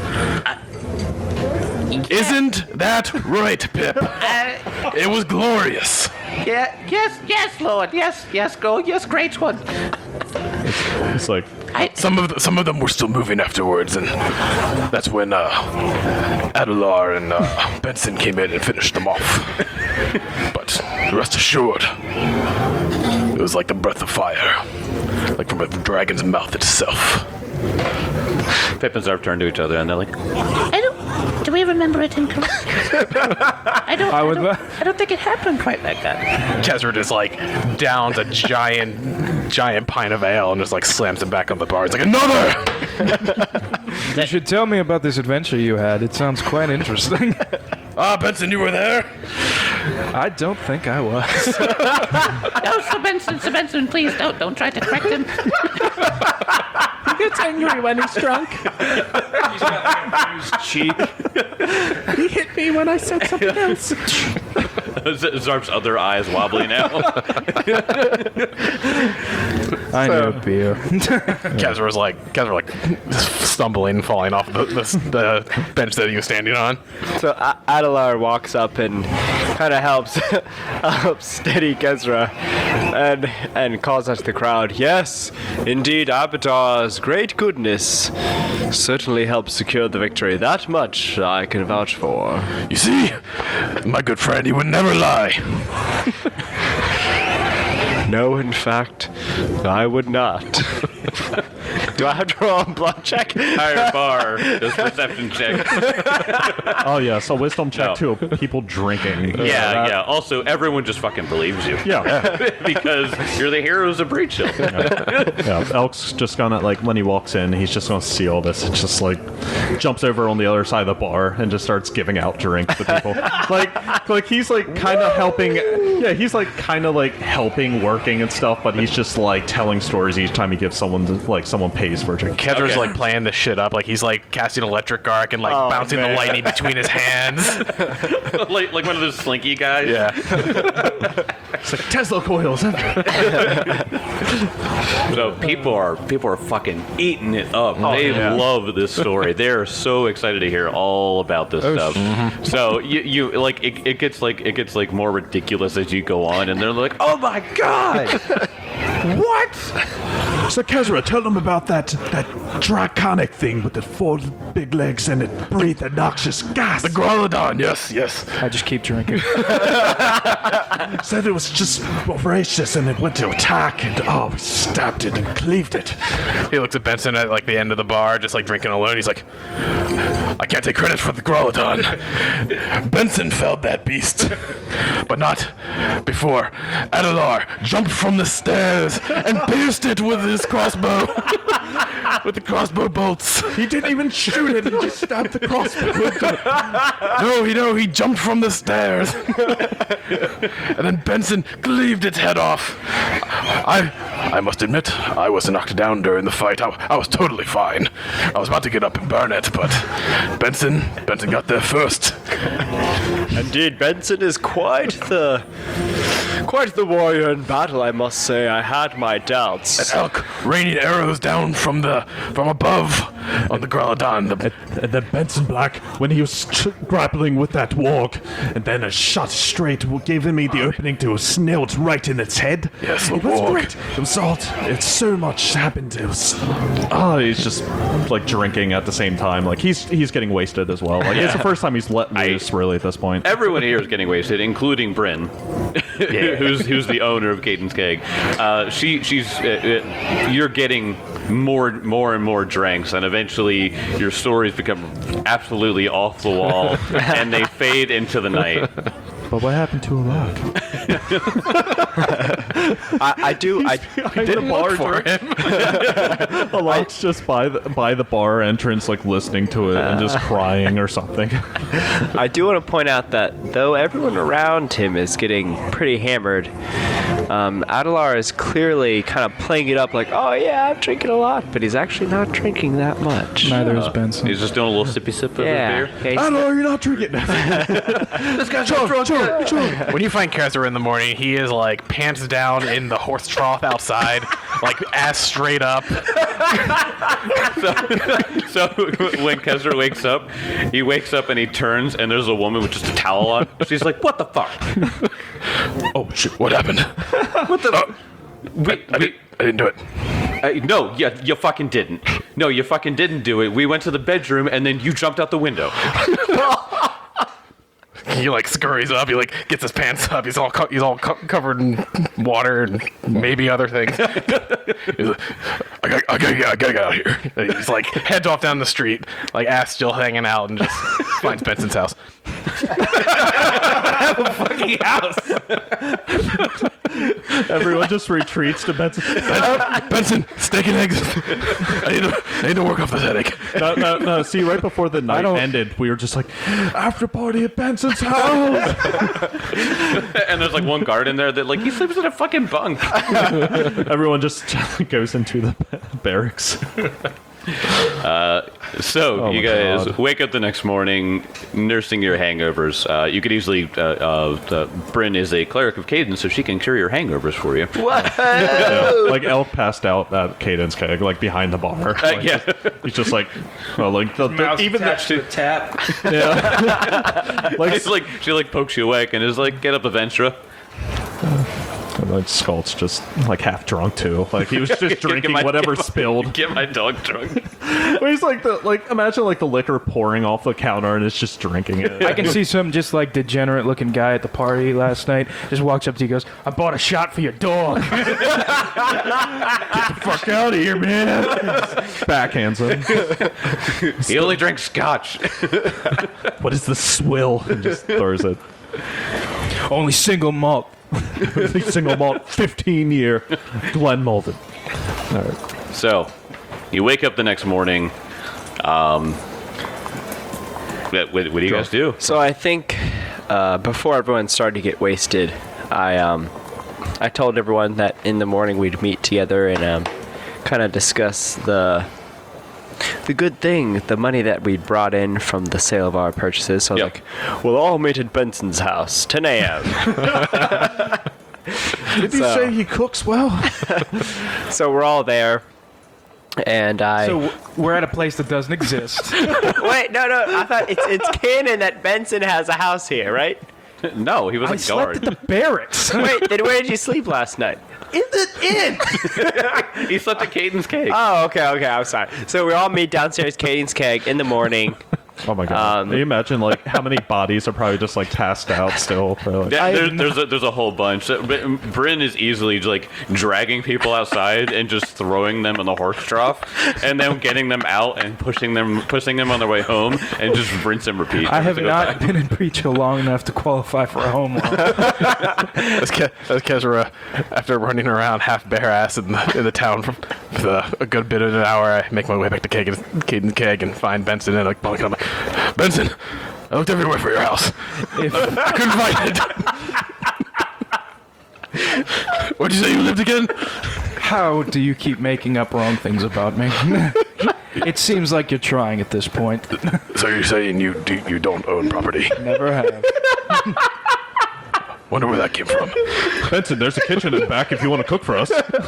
Isn't that right, Pip? It was glorious. Yes, Lord. Yes, go. Yes, great one. It's like, Some of them were still moving afterwards, and that's when Adelar and Benson came in and finished them off. But rest assured, it was like the breath of fire, like from a dragon's mouth itself. Pip and Zarf turn to each other and they're like, Do we remember it incorrectly? I don't think it happened quite like that. Kezra just like downs a giant pint of ale and just like slams it back on the bar. It's like, another! You should tell me about this adventure you had. It sounds quite interesting. Benson, you were there? I don't think I was. No, Sir Benson, please don't try to correct him. He gets angry when he's drunk. cheek. He hit me when I said something else. Zarf's other eye is wobbly now. I need a beer. Kezra's like stumbling, falling off the bench that he was standing on. So Adelar walks up and kind of helps steady Kezra and calls out to the crowd, "Yes, indeed, Abadar's great goodness certainly helped secure the victory. That much I can vouch for." You see, my good friend, he would never lie. No, in fact, I would not. Do I have to roll a bluff check? Higher bar. Just perception check. Oh yeah, so wisdom check No. to people drinking. Yeah. Also, everyone just fucking believes you. Yeah. Because you're the heroes of Breach Hill. Yeah, Elk's just gonna, like, when he walks in, he's just gonna see all this and just, like, jumps over on the other side of the bar and just starts giving out drinks to people. like he's, like, kind of helping, yeah, he's, like, kind of, like, helping, working and stuff, but he's just, like, telling stories each time he gives someone, like, someone pays for a drink. Kezra's like playing this shit up, like he's like casting electric arc and like bouncing the lightning between his hands. like one of those slinky guys. Yeah. It's like Tesla coils. So people are fucking eating it up. They love this story. They're so excited to hear all about this stuff. So you like it gets more ridiculous as you go on, and they're like, "Oh my god, what?" So Kezra, tell them about that draconic thing with the 4 big legs and it breathed a noxious gas. The Growlodon, yes. I just keep drinking. Said it was just voracious and it went to attack and we stabbed it and cleaved it. He looks at Benson at like the end of the bar, just like drinking alone. He's like, I can't take credit for the Growlodon. Benson felled that beast, but not before Adelar jumped from the stairs and pierced it with his crossbow. With the crossbow bolts. He didn't even shoot it, he just stabbed the crossbow. No, he jumped from the stairs. And then Benson cleaved its head off. I must admit, I was knocked down during the fight. I was totally fine. I was about to get up and burn it, but Benson got there first. Indeed, Benson is quite the warrior in battle, I must say. I had my doubts. Elk raining arrows down from above on the Growlodon. And then Benson Black, when he was grappling with that warg, and then a shot straight gave me the opening to a snilt right in its head. Yes, the it was warg. great. It was all. It's so much happened. It was. He's just like drinking at the same time. Like he's getting wasted as well. Like it's the first time he's let loose really at this point. Everyone here is getting wasted, including Bryn, who's the owner of Caden's Keg. You're getting more and more drinks, and eventually your stories become absolutely off the wall, and they fade into the night. But what happened to Alok? I did look for him. Alok's just by the bar entrance, like listening to it and just crying or something. I do want to point out that though everyone around him is getting pretty hammered, Adelar is clearly kind of playing it up like, oh yeah, I'm drinking a lot, but he's actually not drinking that much. Neither is Benson. He's just doing a little sippy sip of his beer. Yeah, No, you're not drinking. This guy's so drunk. When you find Kezra in the morning, he is like pants down in the horse trough outside, like ass straight up. So when Kezra wakes up, he wakes up and he turns, and there's a woman with just a towel on. She's like, "What the fuck? Oh shit! What happened? What the?" I didn't do it. No, you fucking didn't. No, you fucking didn't do it. We went to the bedroom, and then you jumped out the window. He like scurries up. He like gets his pants up. He's all covered in water and maybe other things. He's like, I gotta get out of here. And he's like heads off down the street, like ass still hanging out, and just finds Benson's house. I have a fucking house. Everyone just retreats to Benson. Benson, steak and eggs. I need to work off this headache. No. See, right before the night ended, we were just like, after party at Benson's house. And there's like one guard in there that like he sleeps in a fucking bunk. Everyone just goes into the barracks. So you my guys God. wake up the next morning, nursing your hangovers. You could easily. Bryn is a cleric of Cadence, so she can cure your hangovers for you. Like Elk passed out at Cadence Keg, like behind the bar. Like, Yeah. He's just like, well, like even attached to a tap. She like pokes you awake and is like, get up, Aventra. like Skult's just like half drunk too. Like he was just Get drinking my- whatever get my- spilled. Get my dog drunk. But he's like imagine like the liquor pouring off the counter and it's just drinking it. I can see some just like degenerate looking guy at the party last night just walks up to you and goes, I bought a shot for your dog. fuck out of here, man. Backhands him. He only drinks scotch. What is the swill? And just throws it. Only single malt. Single malt, 15-year Glen Malden. All right. So, you wake up the next morning. What do you guys do? So I think before everyone started to get wasted, I told everyone that in the morning we'd meet together and kind of discuss the good thing, the money that we'd brought in from the sale of our purchases. So I was Yep. like, we'll all meet at Benson's house, 10 a.m. Did he say he cooks well? So we're all there. And I... So we're at a place that doesn't exist. Wait, no, I thought it's canon that Benson has a house here, right? No, he was I a slept guard. at the barracks. Wait, then where did you sleep last night? In the inn! He slept at Cadence Cake. Oh, okay, I'm sorry. So we all meet downstairs, Cadence Keg, in the morning. Oh my god! Can you imagine like how many bodies are probably just like passed out still? Like, There's a whole bunch. Bryn is easily like dragging people outside and just throwing them in the horse trough, and then getting them out and pushing them on their way home, and just rinse and repeat. I have Every single not time. been in Preacher long enough to qualify for a home loan. As Kezra, after running around half bare ass in the town for a good bit of an hour, I make my way back to Cadence Keg and find Benson and like bulking up. Benson, I looked everywhere for your house. I couldn't find it. What'd you say you lived again? How do you keep making up wrong things about me? It seems like you're trying at this point. So you're saying you don't own property? Never have. Wonder where that came from. Benson, there's a kitchen in the back if you want to cook for us.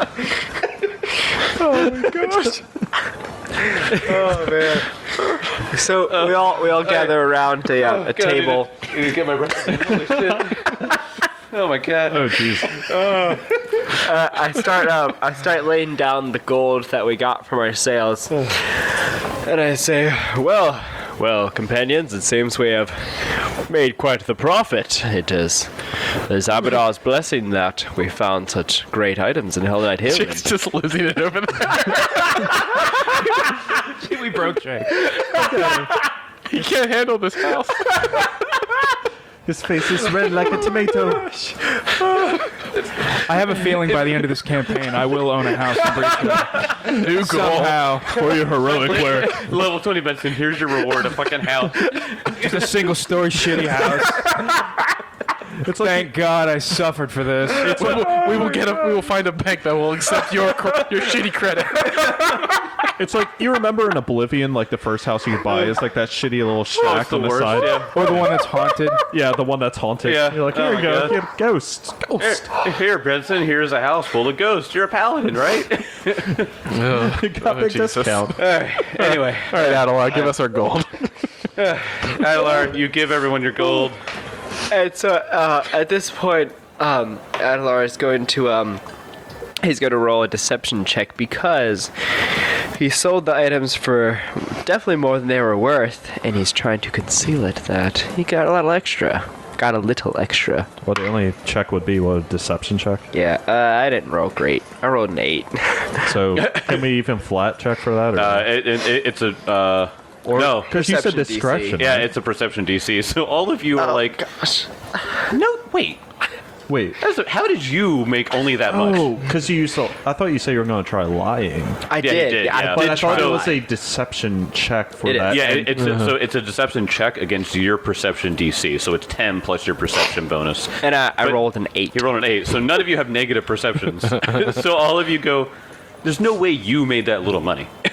So we all gather around a table. You get my breath. Holy shit. Oh my god. Oh jeez. I start laying down the gold that we got from our sales, and I say, well, companions, it seems we have made quite the profit. It is Abadar's blessing that we found such great items in Hell Knight Hill. Chick's just losing it over there. We broke Jay. He can't handle this house. His face is red like a tomato. I have a feeling by the end of this campaign, I will own a house in Breachwood. New goal. Somehow. For your heroic work. Level 20 Benson, here's your reward, a fucking house. Just a single story shitty house. Thank God I suffered for this. We will find a bank that will accept your shitty credit. It's like you remember in Oblivion, like the first house you could buy is like that shitty little shack the on the worst, side. yeah. Or the one that's haunted. Yeah, the one that's haunted. Yeah. You're like, Oh here my you go, God. get a ghost. Here, Benson, here's a house full of ghosts. You're a paladin, right? You got a big Jesus. discount. Anyway, All right, Adelar, give us our gold. Adelar, you give everyone your gold. And so at this point, Adelar is going to he's going to roll a deception check because he sold the items for definitely more than they were worth, and he's trying to conceal it that he got a little extra. Got a little extra. Well, the only check would be a deception check. Yeah, I didn't roll great. I rolled an 8. So can we even flat check for that? Or It's a no. because you said Perception DC. discretion. Yeah, right? it's a perception DC. So all of you are like, gosh. no, wait. Wait. How did you make only that much? Oh, because you used to. I thought you said you were going to try lying. I Yeah, did. you did, yeah. But did I thought try it was to a lie. deception check for It is. that. Yeah, and- so it's a deception check against your perception DC. So it's 10 plus your perception bonus. And I But rolled an 8. You rolled an 8, so none of you have negative perceptions. So all of you go, there's no way you made that little money.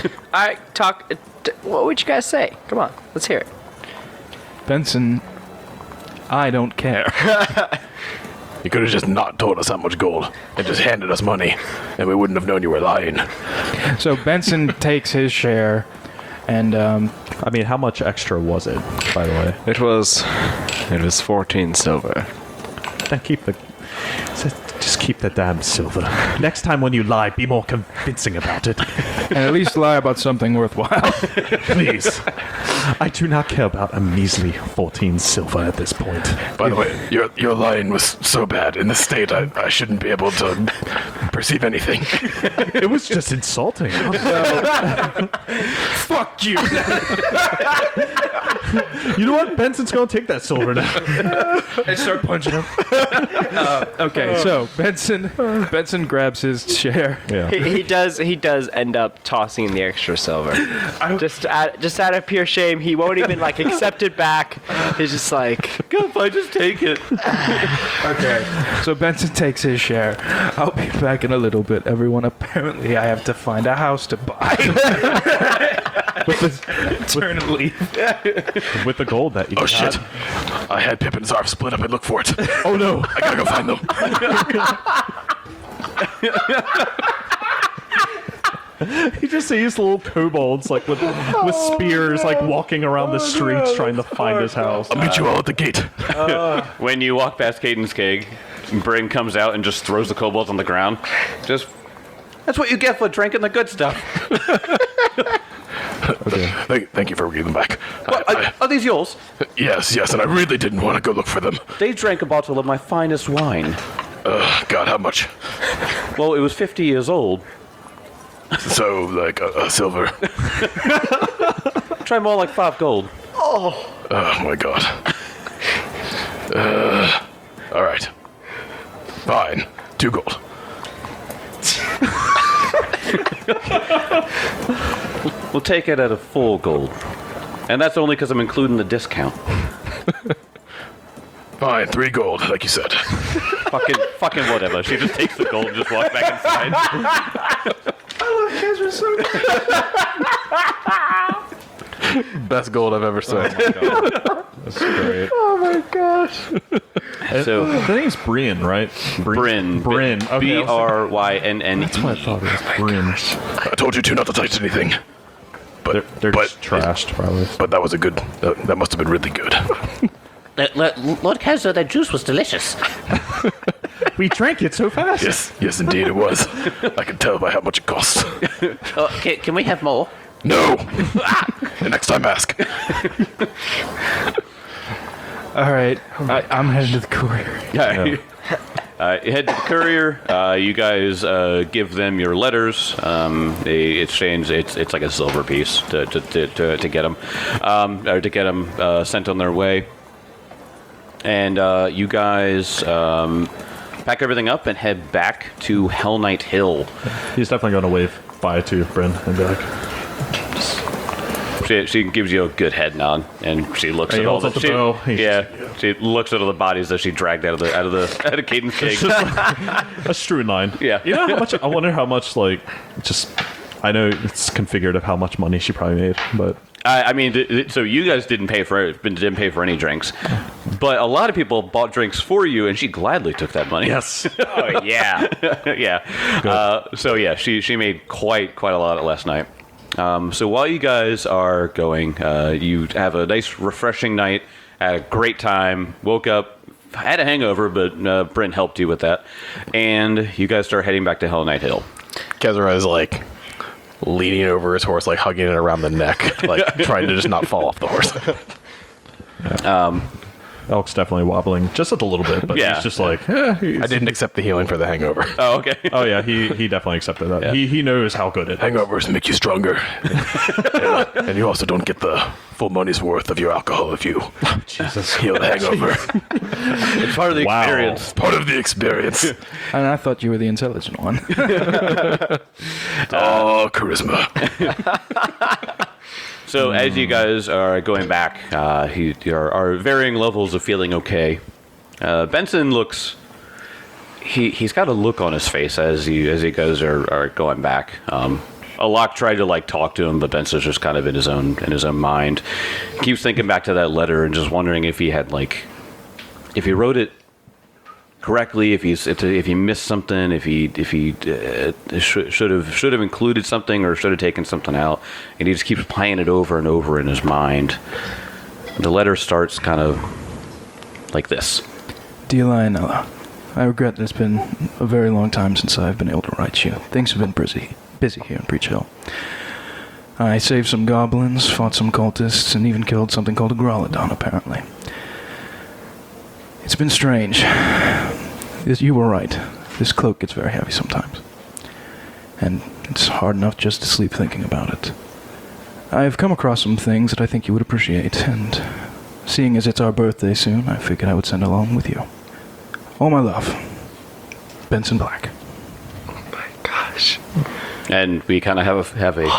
I talk. What would you guys say? Come on, let's hear it. Benson, I don't care. You could have just not told us how much gold and just handed us money, and we wouldn't have known you were lying. So Benson takes his share, and I mean, how much extra was it, by the way? It was 14 silver. Then just keep the damn silver. Next time when you lie, be more convincing about it. and at least lie about something worthwhile. Please. I do not care about a measly 14 silver at this point. By the way, your lying was so bad. In this state, I shouldn't be able to perceive anything. It was just insulting. Fuck you! You know what? Benson's gonna take that silver now. I start punching him. Okay, so Benson grabs his share. Yeah. He does end up tossing the extra silver. Just out of pure shame, he won't even like accept it back. He's just like, God, if I just take it. Okay. So Benson takes his share. I'll be back in a little bit, everyone. Apparently, I have to find a house to buy. Turn and leave. With the gold that you Oh got. shit! I had Pip and Zarf split up and look for it. Oh no. I gotta go find them. You just see these little kobolds like with spears like walking around the streets trying to find his house. I'll meet you all at the gate. When you walk past Caden's keg, Bryn comes out and just throws the kobolds on the ground. That's what you get for drinking the good stuff. Thank you for bringing them back. Are these yours? Yes, and I really didn't want to go look for them. They drank a bottle of my finest wine. God, how much? Well, it was 50 years old. So, like a silver. Try more like 5 gold. Oh my god. All right. Fine. 2 gold. We'll take it at a 4 gold. And that's only because I'm including the discount. Fine, 3 gold, like you said. Fucking whatever. She just takes the gold and just walks back inside. Best gold I've ever seen. That's great. So, The name's Bryn, right? Bryn. Bryn. Okay, Brynne. That's what I thought it was. Bryn. I told you to not to touch anything. But They're just trashed, probably. But that was a good. That must have been really good. Lord Kaiser, that juice was delicious. We drank it so fast. Yes, indeed it was. I can tell by how much it costs. Can we have more? No. The next time, ask. All right, I'm headed to the courier. You head to the courier. You guys give them your letters. They exchange. It's like a silver piece to get them, or to get them sent on their way. And you guys pack everything up and head back to Hell Knight Hill. He's definitely going to wave bye to Bryn and be like, She gives you a good head nod, and she looks He at all holds the up the bow. she looks at all the bodies that she dragged out of Caden's cake. a strewn line. Yeah. You know how much, I wonder how much, like, just, I know it's configured of how much money she probably made, but. I mean, so you guys didn't pay for any drinks, but a lot of people bought drinks for you, and she gladly took that money. Yes. Oh yeah, yeah. So yeah, she made quite a lot last night. So while you guys are going, you have a nice, refreshing night, had a great time, woke up, had a hangover, but Bryn helped you with that, and you guys start heading back to Hell Knight Hill. Kezra is like leaning over his horse, like hugging it around the neck, like trying to just not fall off the horse. Elk's definitely wobbling just a little bit, but Yeah. he's just like, I didn't accept the healing for the hangover. Oh, okay. oh yeah, he definitely accepted that. Yeah. He knows how good it is. Hangovers make you stronger. and you also don't get the full money's worth of your alcohol if you heal the hangover. It's part of the Wow. experience. Part of the experience. And I thought you were the intelligent one. Oh, charisma. So as you guys are going back, are varying levels of feeling okay. Benson looks. He's got a look on his face as you guys are going back. Alok tried to like talk to him, but Benson's just kind of in his own mind. Keeps thinking back to that letter and just wondering if he had like, if he wrote it correctly, if he missed something, if he should have included something or should have taken something out, and he just keeps playing it over and over in his mind. The letter starts kind of like this. Dear Lionella, I regret that it's been a very long time since I've been able to write you. Things have been busy here in Breach Hill. I saved some goblins, fought some cultists, and even killed something called a Growlodon, apparently. It's been strange. You were right. This cloak gets very heavy sometimes. And it's hard enough just to sleep thinking about it. I've come across some things that I think you would appreciate, and seeing as it's our birthday soon, I figured I would send along with you. All my love. Benson Black. Oh my gosh. And we kind of have a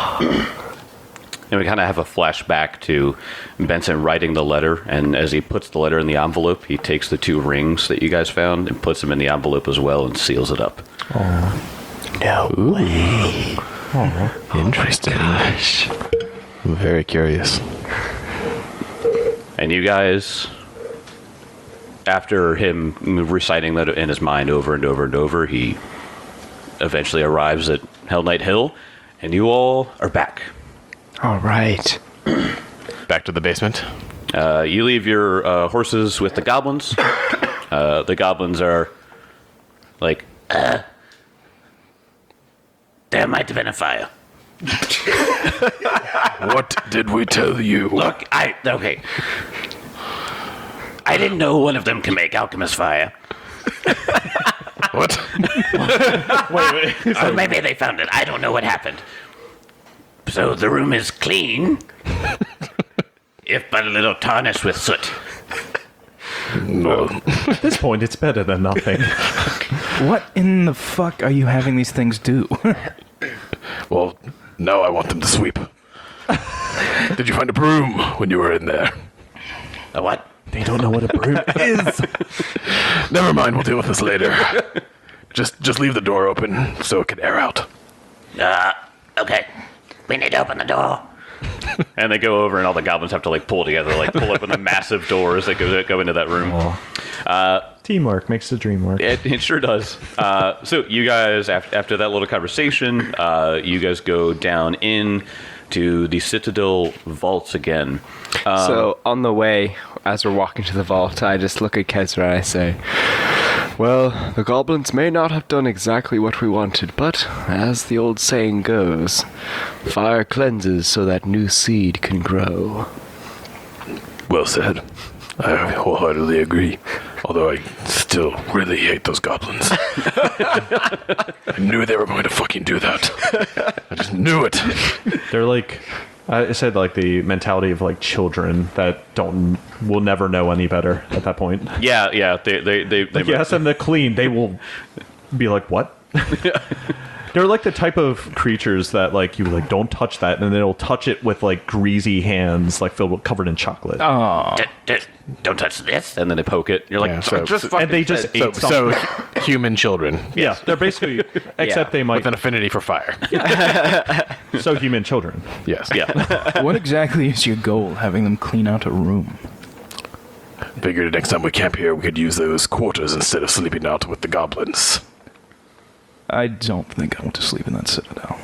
flashback to Benson writing the letter, and as he puts the letter in the envelope, he takes the 2 rings that you guys found and puts them in the envelope as well and seals it up. No way. Interesting. Gosh. I'm very curious. And you guys, after him reciting that in his mind over and over and over, he eventually arrives at Hell Knight Hill, and you all are back. All right. Back to the basement. You leave your horses with the goblins. The goblins are like, There might have been a fire. What did we tell you? Look, okay. I didn't know one of them can make alchemist fire. What? Wait. Or maybe they found it. I don't know what happened. So the room is clean, if but a little tarnished with soot. No. At this point, it's better than nothing. What in the fuck are you having these things do? Well, now I want them to sweep. Did you find a broom when you were in there? A what? They don't know what a broom is. Never mind, we'll deal with this later. Just leave the door open so it can air out. Okay. We need to open the door. and they go over, and all the goblins have to like pull together, like pull open the massive doors that go into that room. Teamwork makes the dream work. It sure does. So you guys, after that little conversation, you guys go down in to the Citadel vaults again. So on the way, as we're walking to the vault, I just look at Kezra and I say, well, the goblins may not have done exactly what we wanted, but as the old saying goes, fire cleanses so that new seed can grow. Well said. I wholeheartedly agree. Although I still really hate those goblins. I knew they were going to fucking do that. I just knew it. They're like, I said, like the mentality of like children that will never know any better at that point. Yeah. They Like you ask them to clean, they will be like, what? They're like the type of creatures that like you like don't touch that, and then they'll touch it with like greasy hands, like covered in chocolate. Don't touch this. and then they poke it. You're like, Yeah, so- just fucking and they just ate So something. human children Yeah, they're basically, except they might with an affinity for fire. so human children. Yes. yeah. What exactly is your goal, having them clean out a room? Figured next time we camp here, we could use those quarters instead of sleeping out with the goblins. I don't think I want to sleep in that citadel.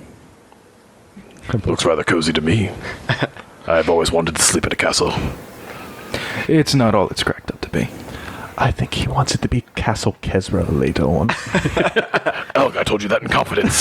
Looks rather cozy to me. I've always wanted to sleep in a castle. It's not all it's cracked up to be. I think he wants it to be Castle Kezra later on. Elk, I told you that in confidence.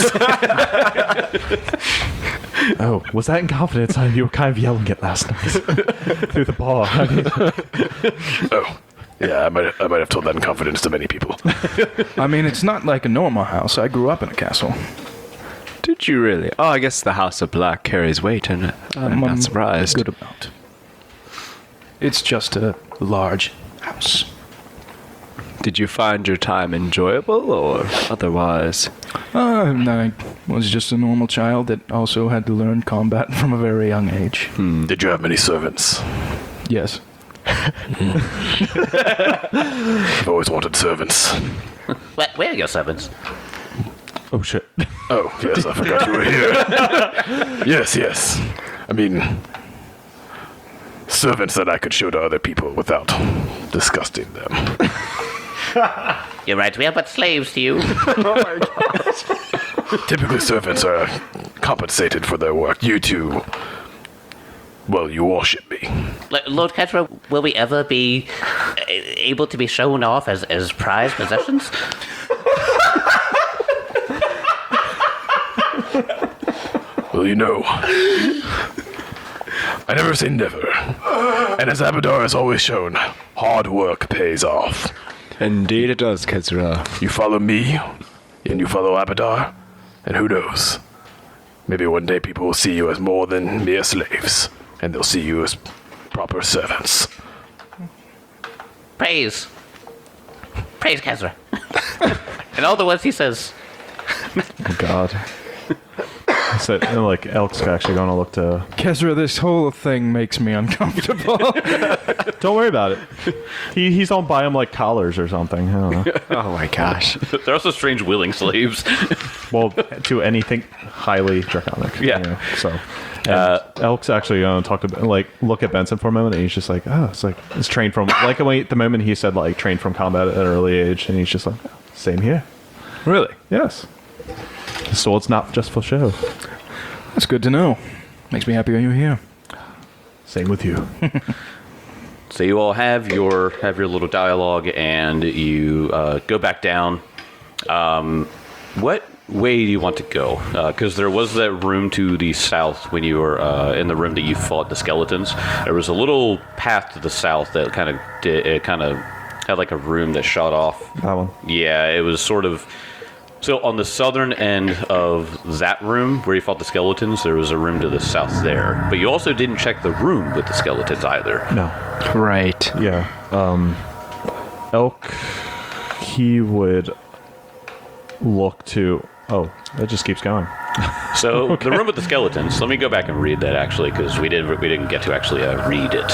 Oh, was that in confidence? You were kind of yelling it last night through the bar. Oh, yeah, I might have told that in confidence to many people. I mean, it's not like a normal house. I grew up in a castle. Did you really? Oh, I guess the House of Black carries weight, and I'm not surprised. Good amount. It's just a large house. Did you find your time enjoyable or otherwise? I was just a normal child that also had to learn combat from a very young age. Did you have many servants? Yes. I've always wanted servants. Where are your servants? Oh shit. Oh, yes, I forgot you were here. Yes. I mean, servants that I could show to other people without disgusting them. You're right, we are but slaves to you. Typically, servants are compensated for their work. You two, well, you all should be. Lord Ketra, will we ever be able to be shown off as prized possessions? Well, you know, I never say never. And as Abadar has always shown, hard work pays off. Indeed it does, Kezra. You follow me, and you follow Abadar, and who knows? Maybe one day people will see you as more than mere slaves, and they'll see you as proper servants. Praise Kezra. And all the words he says. Oh God. So, and, like, Elk's actually going to look to... Kezra, this whole thing makes me uncomfortable. Don't worry about it. He's on buy him, like, collars or something. I don't know. Oh my gosh. They're also strange willing slaves. Well, to anything highly draconic. Yeah. You know, so... And Elk's actually going to talk to, like, look at Benson for a moment, and he's just like, oh, it's trained from... Like, the moment he said, like, trained from combat at an early age, and he's just like, oh, same here. Really? Yes. The sword's not just for show. That's good to know. Makes me happy when you're here. Same with you. So you all have your little dialogue, and you go back down. What way do you want to go? Because there was that room to the south when you were in the room that you fought the skeletons. There was a little path to the south that kind of had like a room that shot off. That one. Yeah, it was sort of. So on the southern end of that room where you fought the skeletons, there was a room to the south there. But you also didn't check the room with the skeletons either. No. Right. Yeah. Elk, he would look to... Oh, that just keeps going. So the room with the skeletons. Let me go back and read that actually, because we didn't get to actually read it.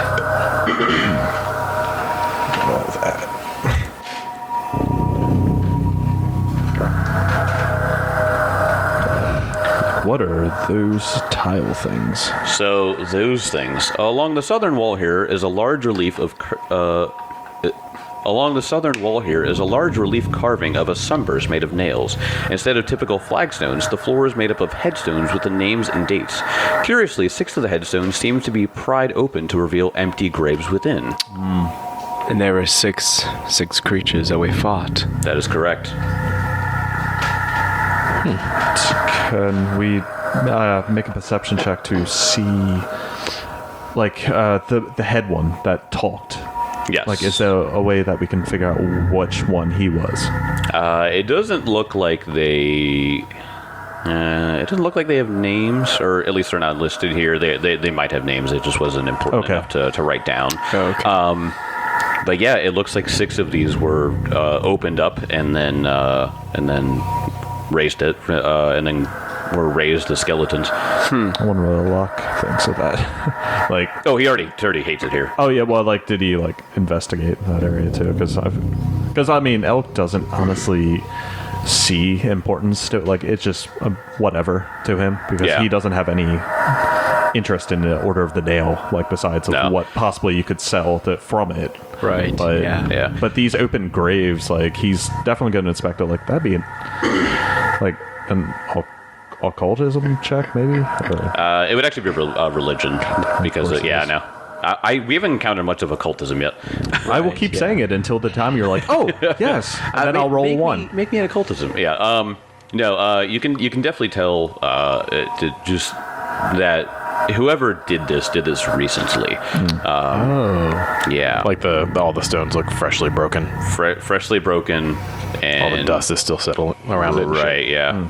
What are those tile things? So those things along the southern wall here is a large relief of. Along the southern wall here is a large relief carving of a sunburst made of nails. Instead of typical flagstones, the floor is made up of headstones with the names and dates. Curiously, 6 of the headstones seem to be pried open to reveal empty graves within. And there were six creatures that we fought. That is correct. Can we make a perception check to see, like, the head one that talked? Yes. Like, is there a way that we can figure out which one he was? It doesn't look like they. It doesn't look like they have names, or at least they're not listed here. They might have names. It just wasn't important enough to write down. Okay. But yeah, it looks like 6 of these were opened up and then raised it, and then were raised as skeletons. I wonder what Locke thinks of that. Like, Oh, he already hates it here. oh yeah, well, like, did he like investigate that area too? Because I mean, Elk doesn't honestly see importance to, like, it's just whatever to him, because Yeah. he doesn't have any interest in the Order of the Nail, like, besides No. what possibly you could sell from it. Right. But Yeah. but these open graves, like, he's definitely going to inspect it. Like, that'd be an occultism check, maybe. Or- It would actually be religion, because course it is. no. We haven't encountered much of occultism yet. I will keep saying it until the time you're like, oh yes, and then I'll roll make one. Make me an occultism. Yeah. No. You can definitely tell just that whoever did this recently. Yeah. Like all the stones look freshly broken. Freshly broken, and All the dust is still settling around it. and shit. Right. Yeah.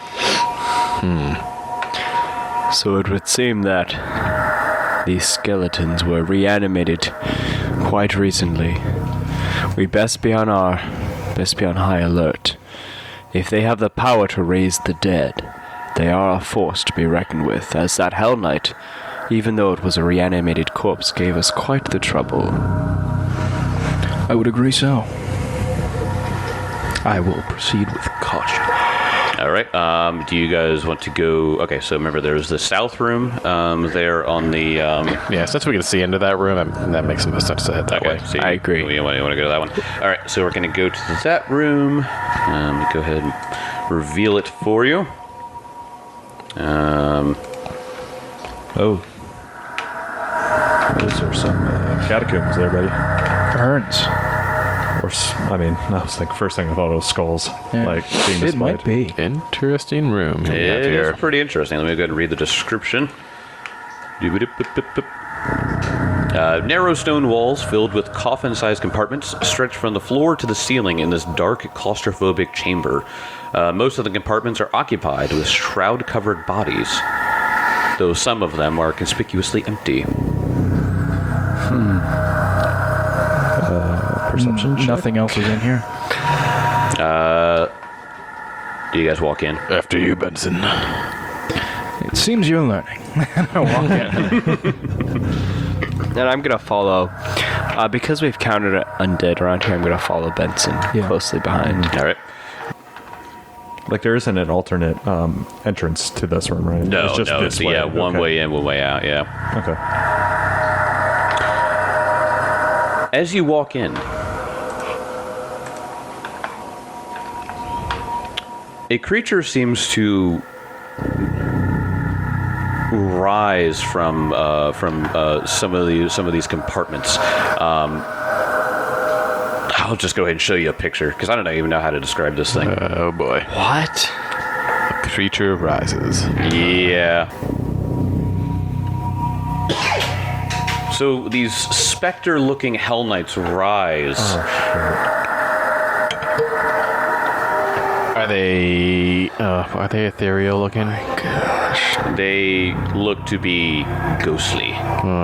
So it would seem that these skeletons were reanimated quite recently. We best be on high alert. If they have the power to raise the dead, they are a force to be reckoned with, as that Hell Knight, even though it was a reanimated corpse, gave us quite the trouble. I would agree so. I will proceed with caution. All right. Do you guys want to go? Okay, so remember, there's the south room there on the. Yeah, since we can see into that room, that makes the most sense to head that way. So I agree. You want to go to that one? All right. So we're going to go to that room. Go ahead and reveal it for you. Is there some catacombs there, buddy? Urns. Or, I mean, I was like, first thing I thought was skulls. Yeah. Like, being It displayed. might be. Interesting room. we have It here. is pretty interesting. Let me go ahead and read the description. Narrow stone walls filled with coffin-sized compartments stretch from the floor to the ceiling in this dark, claustrophobic chamber. Most of the compartments are occupied with shroud-covered bodies, though some of them are conspicuously empty. Perception check? Nothing else is in here. Do you guys walk in? After you, Benson. It seems you're learning. I walk in. And I'm gonna follow, because we've counted undead around here. I'm gonna follow Benson closely behind. All right. Like, there isn't an alternate entrance to this room, right? No, it's just no. this So, way. yeah, one Okay. way in, one way out. Yeah. Okay. As you walk in, a creature seems to rise from some of these compartments. I'll just go ahead and show you a picture because I don't even know how to describe this thing. Oh boy. What? A creature rises. Yeah. So these specter-looking Hell Knights rise. Are they ethereal looking? They look to be ghostly.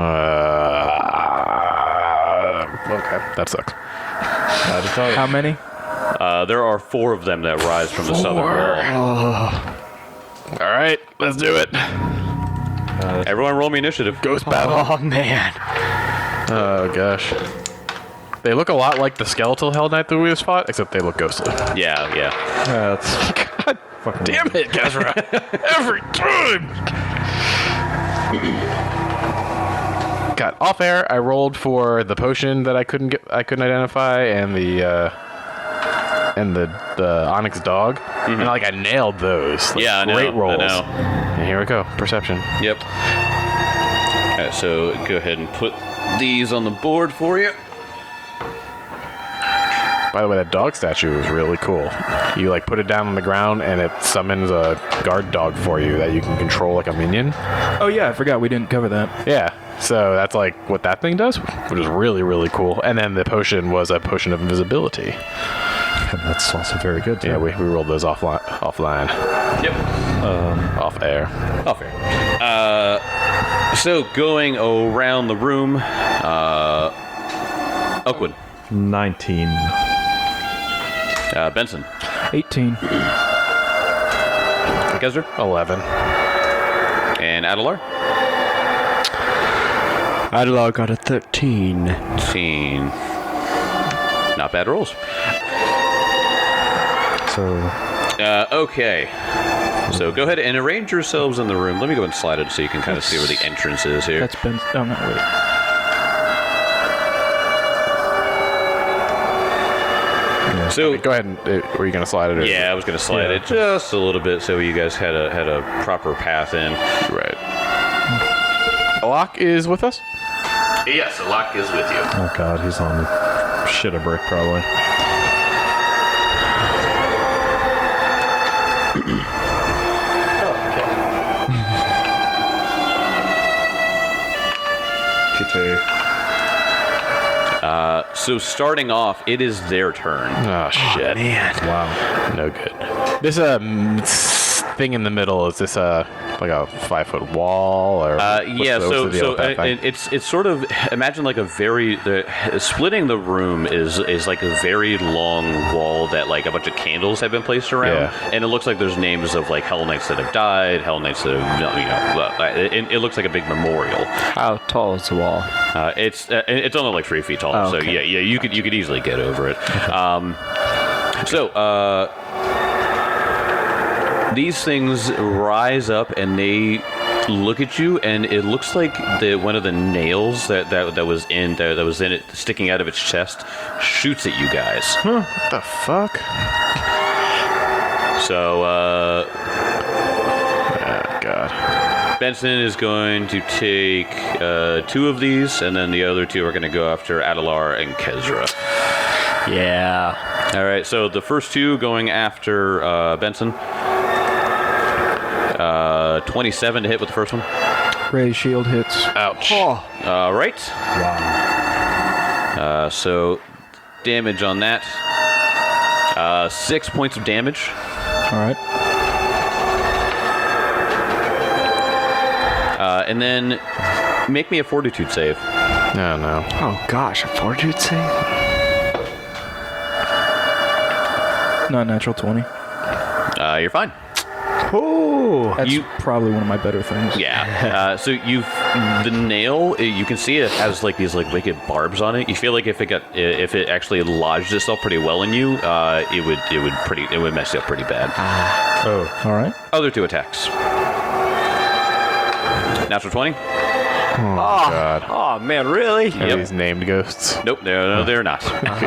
Okay, that sucks. How many? There are 4 of them that rise from the southern wall. All right, let's do it. Everyone roll me initiative. Ghost battle. Oh man. Oh gosh. They look a lot like the skeletal Hell Knight that we just fought, except they look ghostly. Yeah, yeah. That's God fucking damn it, Gazra! Every time. God, off air, I rolled for the potion that I couldn't identify, and the Onyx dog, and like I nailed those. Like, Yeah, I know, great rolls. I know. And here we go, perception. Yep. Alright, so go ahead and put these on the board for you. By the way, that dog statue is really cool. You like put it down on the ground, and it summons a guard dog for you that you can control like a minion. Oh yeah, I forgot we didn't cover that. Yeah. So that's like what that thing does, which is really, really cool. And then the potion was a potion of invisibility. That's also very good, too. Yeah, we rolled those offline. Yep. Off air. Off air. So going around the room, Elkwood, 19. Benson, 18. Gezer, 11. and Adelar. Adelar got a 13. 13. Not bad rolls. So, Okay. So go ahead and arrange yourselves in the room. Let me go and slide it so you can kind of see where the entrance is here. That's been. Oh no, wait. So Go ahead and were you gonna slide it? Or yeah, I was gonna slide it just a little bit so you guys had a proper path in. right. Locke is with us. Yes, Locke is with you. oh god, he's on shit a brick, probably. Kitty. So starting off, it is their turn. Oh shit! Wow. No good. This thing in the middle, is this like a 5-foot wall or? Yeah, what's the deal with that thing? it's sort of, imagine like a very splitting the room is like a very long wall that like a bunch of candles have been placed around, Yeah. and it looks like there's names of like Hell Knights that have died, Hell Knights that have it looks like a big memorial. How tall is the wall? It's only like 3 feet tall, Oh, so okay. yeah, you could easily get over it. These things rise up and they look at you, and it looks like one of the nails that was in it sticking out of its chest shoots at you guys. What the fuck? So, God. Benson is going to take 2 of these, and then the other 2 are going to go after Adelar and Kezra. Yeah. All right, so the first 2 going after Benson. 27 to hit with the first one. Ray shield hits. Ouch. Oh. All right. Wow. So damage on that. 6 points of damage. All right. And then make me a fortitude save. No. Oh gosh, a fortitude save? Not natural 20. You're fine. Oh. That's probably one of my better things. Yeah. So the nail, you can see it has like these like wicked barbs on it. You feel like if it actually lodged itself pretty well in you, it would mess you up pretty bad. Oh. All right. Other 2 attacks. Natural 20. God. Oh man, really? Are these named ghosts? Nope, no, they're not.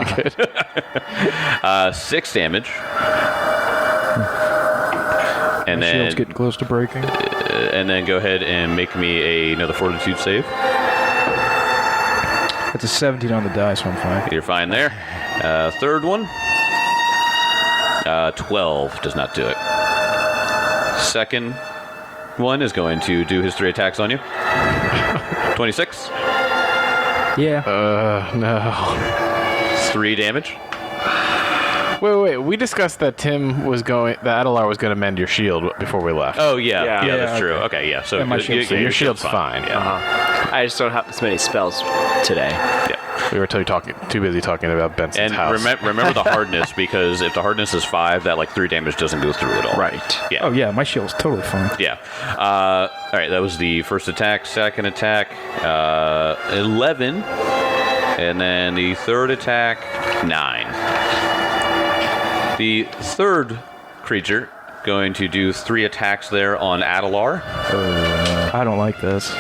6 damage. And My shield's then, getting close to breaking. and then go ahead and make me another fortitude save. It's a 17 on the die, so I'm fine. You're fine there. Third one. 12 does not do it. Second one is going to do his 3 attacks on you. 26. Yeah. No. 3 damage. Wait. We discussed that Adelar was going to mend your shield before we left. Oh, yeah, Yeah. that's true. Okay, yeah. So, And my shield's So your shield's fine. Yeah. I just don't have as many spells today. Yeah. We were too busy talking about Benson's And house. remember the hardness, because if the hardness is 5, that like 3 damage doesn't go through at all. Right. Yeah. Oh, yeah, my shield's totally fine. Yeah. All right, that was the first attack. Second attack, 11. And then the third attack, 9. The third creature going to do 3 attacks there on Adelar. I don't like this.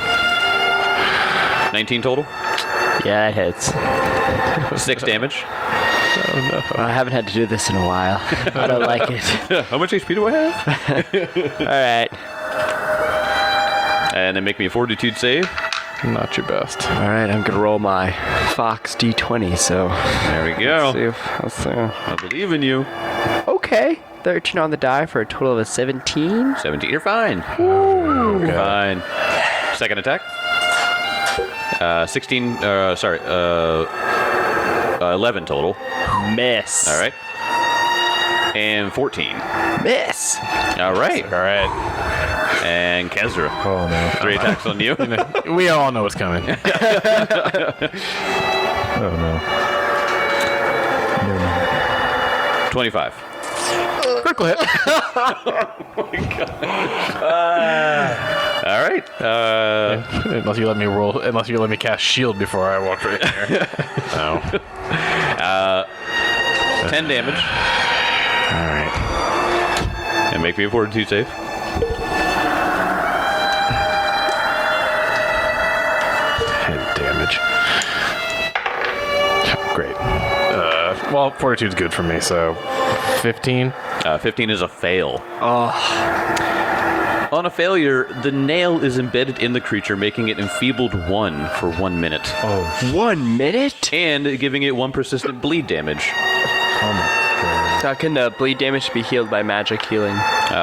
19 total. Yeah, it hits. 6 damage. I haven't had to do this in a while. I don't like it. How much HP do I have? All right. And then make me a fortitude save. Not your best. All right, I'm gonna roll my Fox D20. So There we go. let's see. I believe in you. Okay, 13 on the die for a total of a 17. 17. You're fine. You're fine. Second attack. 16. 11 total. Miss. All right. And 14. Miss. All right. And Kezra. Oh no. 3 attacks on you. We all know what's coming. Oh no. 25. Critical hit. All right. Unless you let me cast shield before I walk right in there. No. 10 damage. All right. And make me a fortitude save. Damage. Great. Well, fortitude's good for me, so 15. 15 is a fail. On a failure, the nail is embedded in the creature, making it enfeebled 1 for 1 minute. 1 minute? And giving it 1 persistent bleed damage. How can the bleed damage be healed by magic healing?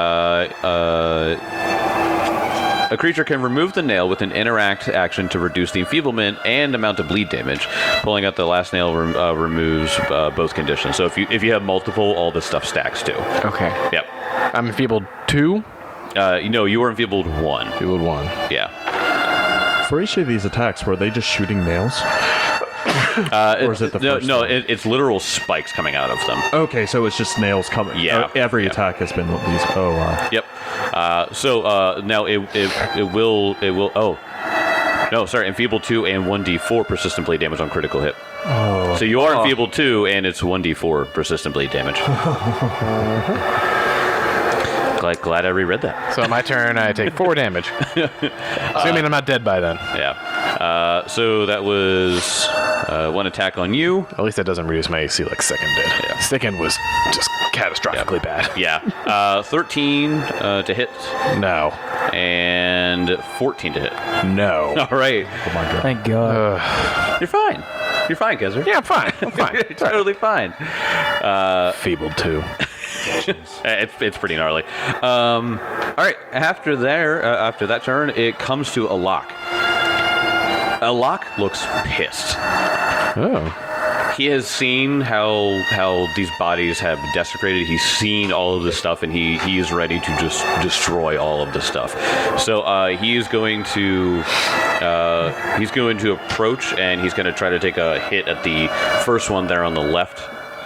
A creature can remove the nail with an interact action to reduce the enfeeblement and amount of bleed damage. Pulling out the last nail removes both conditions. So if you have multiple, all this stuff stacks too. Okay. Yep. I'm enfeebled 2. You were enfeebled 1. Enfeebled 1. Yeah. For each of these attacks, were they just shooting nails? Or is it the first No, one? it's literal spikes coming out of them. Okay, so it's just nails coming. Yeah. Every Yeah. attack has been these. Oh wow. Yep. Now it will. Oh. No, sorry. Enfeebled 2 and 1d4 persistent bleed damage on critical hit. Oh. So you are enfeebled 2 and it's 1d4 persistent bleed damage. Glad glad I reread that. So on my turn, I take 4 damage. Assuming I'm not dead by then. Yeah. So that was 1 attack on you. At least that doesn't reduce my AC like second did. Yeah. Second was just catastrophically bad. Yeah. 13 to hit No. and 14 to hit. No. All right. Thank God. You're fine. You're fine, Kezer. Yeah, I'm fine. I'm fine. You're totally fine. Feebled too. It's pretty gnarly. All right. After that turn, it comes to Alok. Alok looks pissed. Oh. He has seen how these bodies have desecrated. He's seen all of this stuff, and he is ready to just destroy all of this stuff. So he is going to approach, and he's going to try to take a hit at the first one there on the left.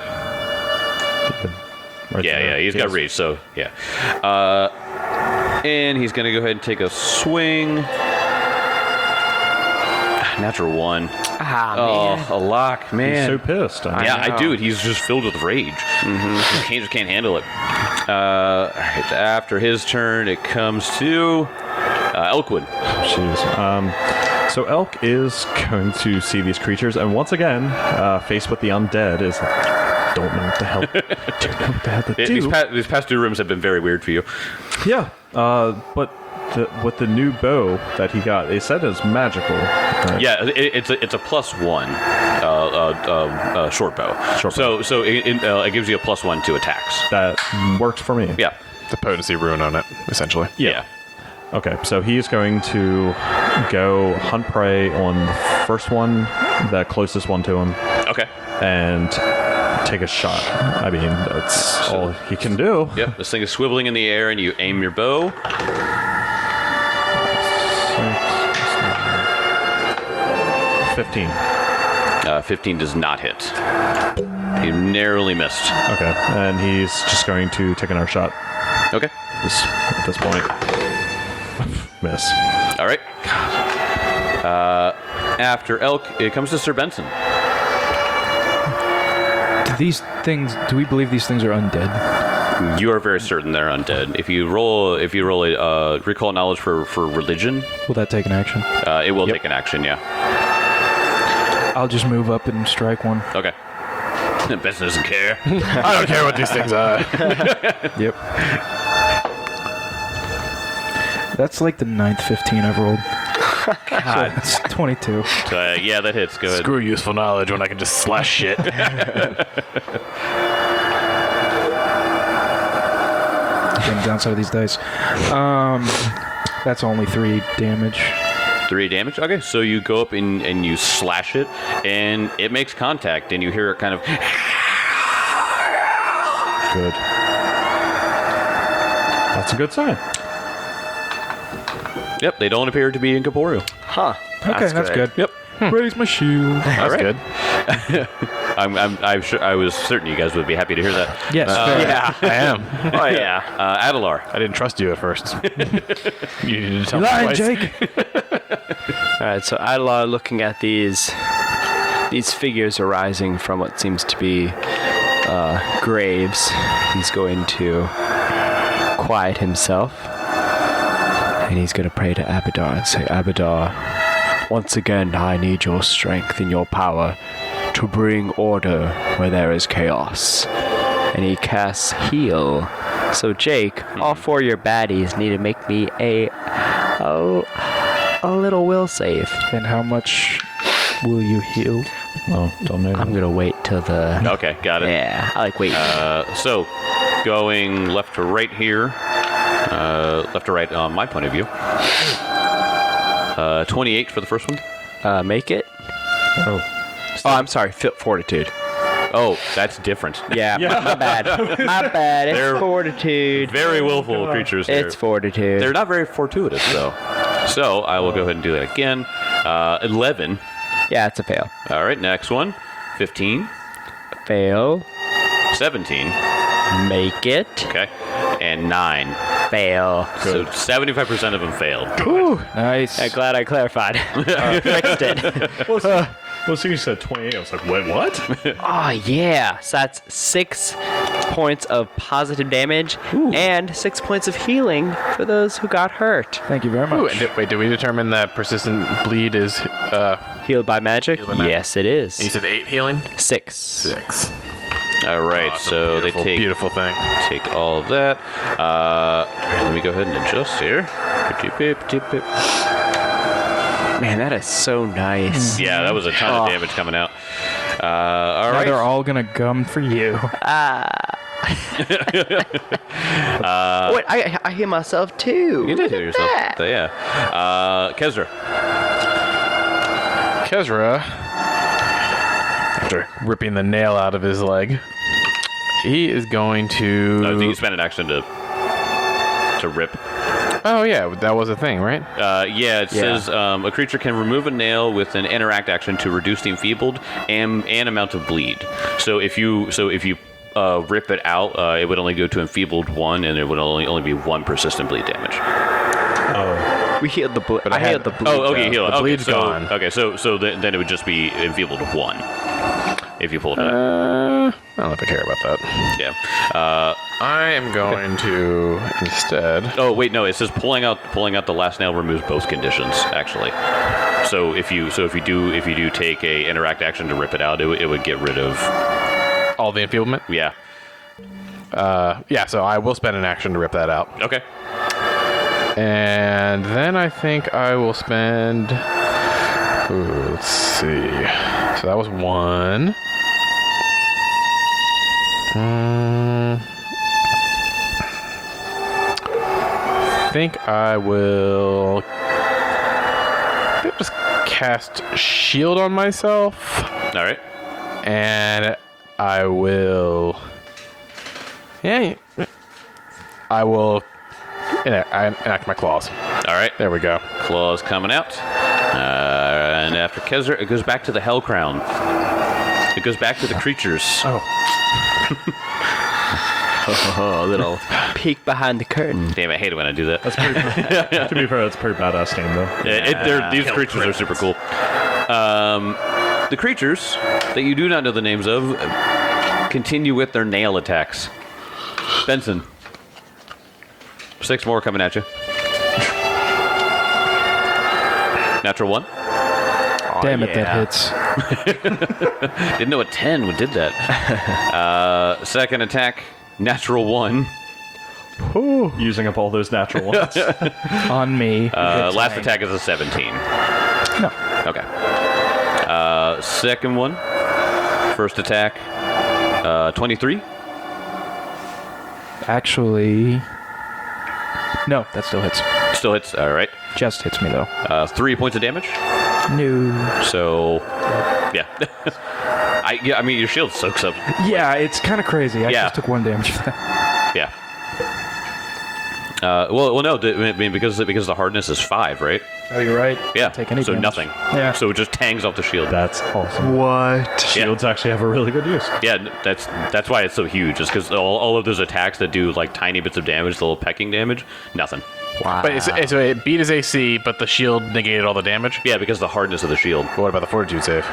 Right Yeah, there. he's got reach, so yeah. And he's going to go ahead and take a swing. Natural 1. Oh, Alok, He's man. so pissed. I mean, Yeah, I do. He's just filled with rage. He just can't handle it. All right, after his turn, it comes to Elkwood. Jeez. So Elk is going to see these creatures, and once again, faced with the undead, is like, don't know what the hell, don't know what the hell to do. These past 2 rooms have been very weird for you. Yeah, but with the new bow that he got, they said it's magical. Right? Yeah, it's a +1 short bow. Short bow. So it gives you a +1 to attacks. That works for me. Yeah. The potency rune on it, essentially. Yeah. Okay, so he's going to go hunt prey on the first one, the closest one to him, Okay. and take a shot. I mean, that's all he can do. Yep. This thing is swiveling in the air, and you aim your bow. 15. 15 does not hit. You narrowly missed. Okay, and he's just going to take another shot Okay. at this point. Miss. All right. After Elk, it comes to Sir Benson. Do we believe these things are undead? You are very certain they're undead. If you roll a recall knowledge for religion, Will that take an action? it will take an action. Yeah. I'll just move up and strike one. Okay. Benson doesn't care. I don't care what these things are. Yep. That's like the 9th 15 I've rolled. God. It's 22. Yeah, that hits. Go ahead. Screw useful knowledge when I can just slash shit. Getting downside of these dice. That's only 3 damage. 3 damage. Okay, so you go up and you slash it, and it makes contact, and you hear it kind of. Good. That's a good sign. Yep, they don't appear to be incorporeal. Huh. Okay, that's good. Yep. Raise my shield. That's right. good. I'm sure. I was certain you guys would be happy to hear that. Yes. Yeah. I am. Oh yeah. Adelar. I didn't trust you at first. You needed to tell me Lying, twice. Jake. All right, so Adelar, looking at these figures arising from what seems to be graves, he's going to quiet himself, and he's going to pray to Abadar and say, Abadar, once again, I need your strength and your power to bring order where there is chaos. And he casts heal. So Jake, all 4 of your baddies need to make me a little will save. And how much will you heal? Oh, don't know. I'm gonna wait till the. Okay, got it. Yeah, I like waiting. So, going left to right here, left to right on my point of view. 28 for the first one. Make it. Oh. Oh, I'm sorry. Fortitude. Oh, that's different. Yeah, my bad. My bad. It's They're fortitude. Very willful creatures. Here. It's fortitude. They're not very fortuitous though. So I will go ahead and do that again. 11. Yeah, it's a fail. All right, next one. 15. Fail. 17. Make it. Okay. And 9. Fail. So 75% of them failed. Nice. I'm glad I clarified. Fixed it. Well, so you said 28. I was like, wait, what? Oh, yeah. So that's 6 points of positive damage and 6 points of healing for those who got hurt. Thank you very much. Ooh, and wait, did we determine that persistent bleed is? Healed by magic? Healed by magic. Yes, it is. You said 8 healing. 6. 6. All right, Awesome. so Beautiful, they take beautiful thing. take all of that. Let me go ahead and adjust here. Man, that is so nice. Yeah, that was a ton of damage coming out. All Now right. they're all gonna come for you. Wait, I heal myself too. You did heal yourself. Yeah. Kezra. Kezra, after ripping the nail out of his leg, he is going to. I think you spent an action to rip. Oh yeah, that was a thing, right? Yeah, it says a creature can remove a nail with an interact action to reduce the enfeebled and amount of bleed. So if you rip it out, it would only go to enfeebled 1, and it would only be 1 persistent bleed damage. We healed the bleed. I healed the bleed. Oh, okay, heal. The Okay, bleed's so, gone. Okay, so then it would just be enfeebled 1 if you pulled it. I don't know if I care about that. Yeah. I am going to instead. Oh wait, no. It says pulling out the last nail removes both conditions. Actually, so if you do take a interact action to rip it out, it would get rid of. All the enfeeblement? Yeah. Yeah, so I will spend an action to rip that out. Okay. And then I think I will spend. Ooh, let's see. So that was 1. I think I will. Just cast shield on myself. All right. And I will. Yeah. I will enact my claws. All right. There we go. Claws coming out. And after Kezra, it goes back to the Hell Crown. It goes back to the creatures. Oh, a little peek behind the curtain. Damn, I hate it when I do that. That's pretty. To be fair, that's a pretty badass name, though. These creatures are super cool. The creatures that you do not know the names of continue with their nail attacks. Benson. 6 more coming at you. Natural 1. Damn it, that hits. Didn't know a 10 did that. Second attack, natural 1. Using up all those natural ones. On me. Last attack is a 17. No. Okay. Second one. First attack, 23. Actually. No, that still hits. Still hits. All right. Just hits me, though. 3 points of damage. No. So, yeah. I mean, your shield soaks up. Yeah, it's kind of crazy. I Yeah. just took 1 damage for that. Yeah. Well, no. I mean, because the hardness is 5, right? Oh, you're right. Yeah. Take any so damage. nothing. Yeah. So it just tangs off the shield. That's awesome. What? Shields actually have a really good use. Yeah, that's why it's so huge. Is because all of those attacks that do like tiny bits of damage, the little pecking damage, nothing. Wow. But so it beat his AC, but the shield negated all the damage. Yeah, because the hardness of the shield. But what about the fortitude save?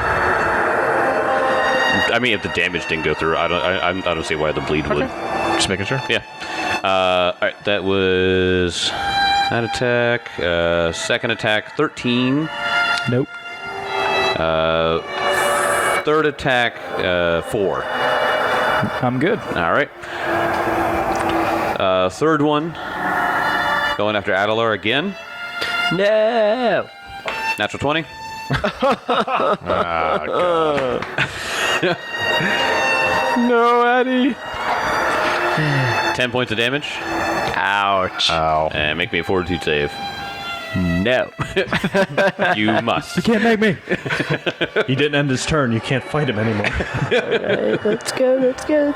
I mean, if the damage didn't go through, I don't see why the bleed would. Just making sure. Yeah. All right, that was that attack. Second attack, 13. Nope. Third attack, 4. I'm good. All right. Third one, going after Adelar again. No. Natural 20. No, Eddie. 10 points of damage. Ouch. Ow. And make me a fortitude save. No. You must. Can't make me. He didn't end his turn. You can't fight him anymore. Let's go.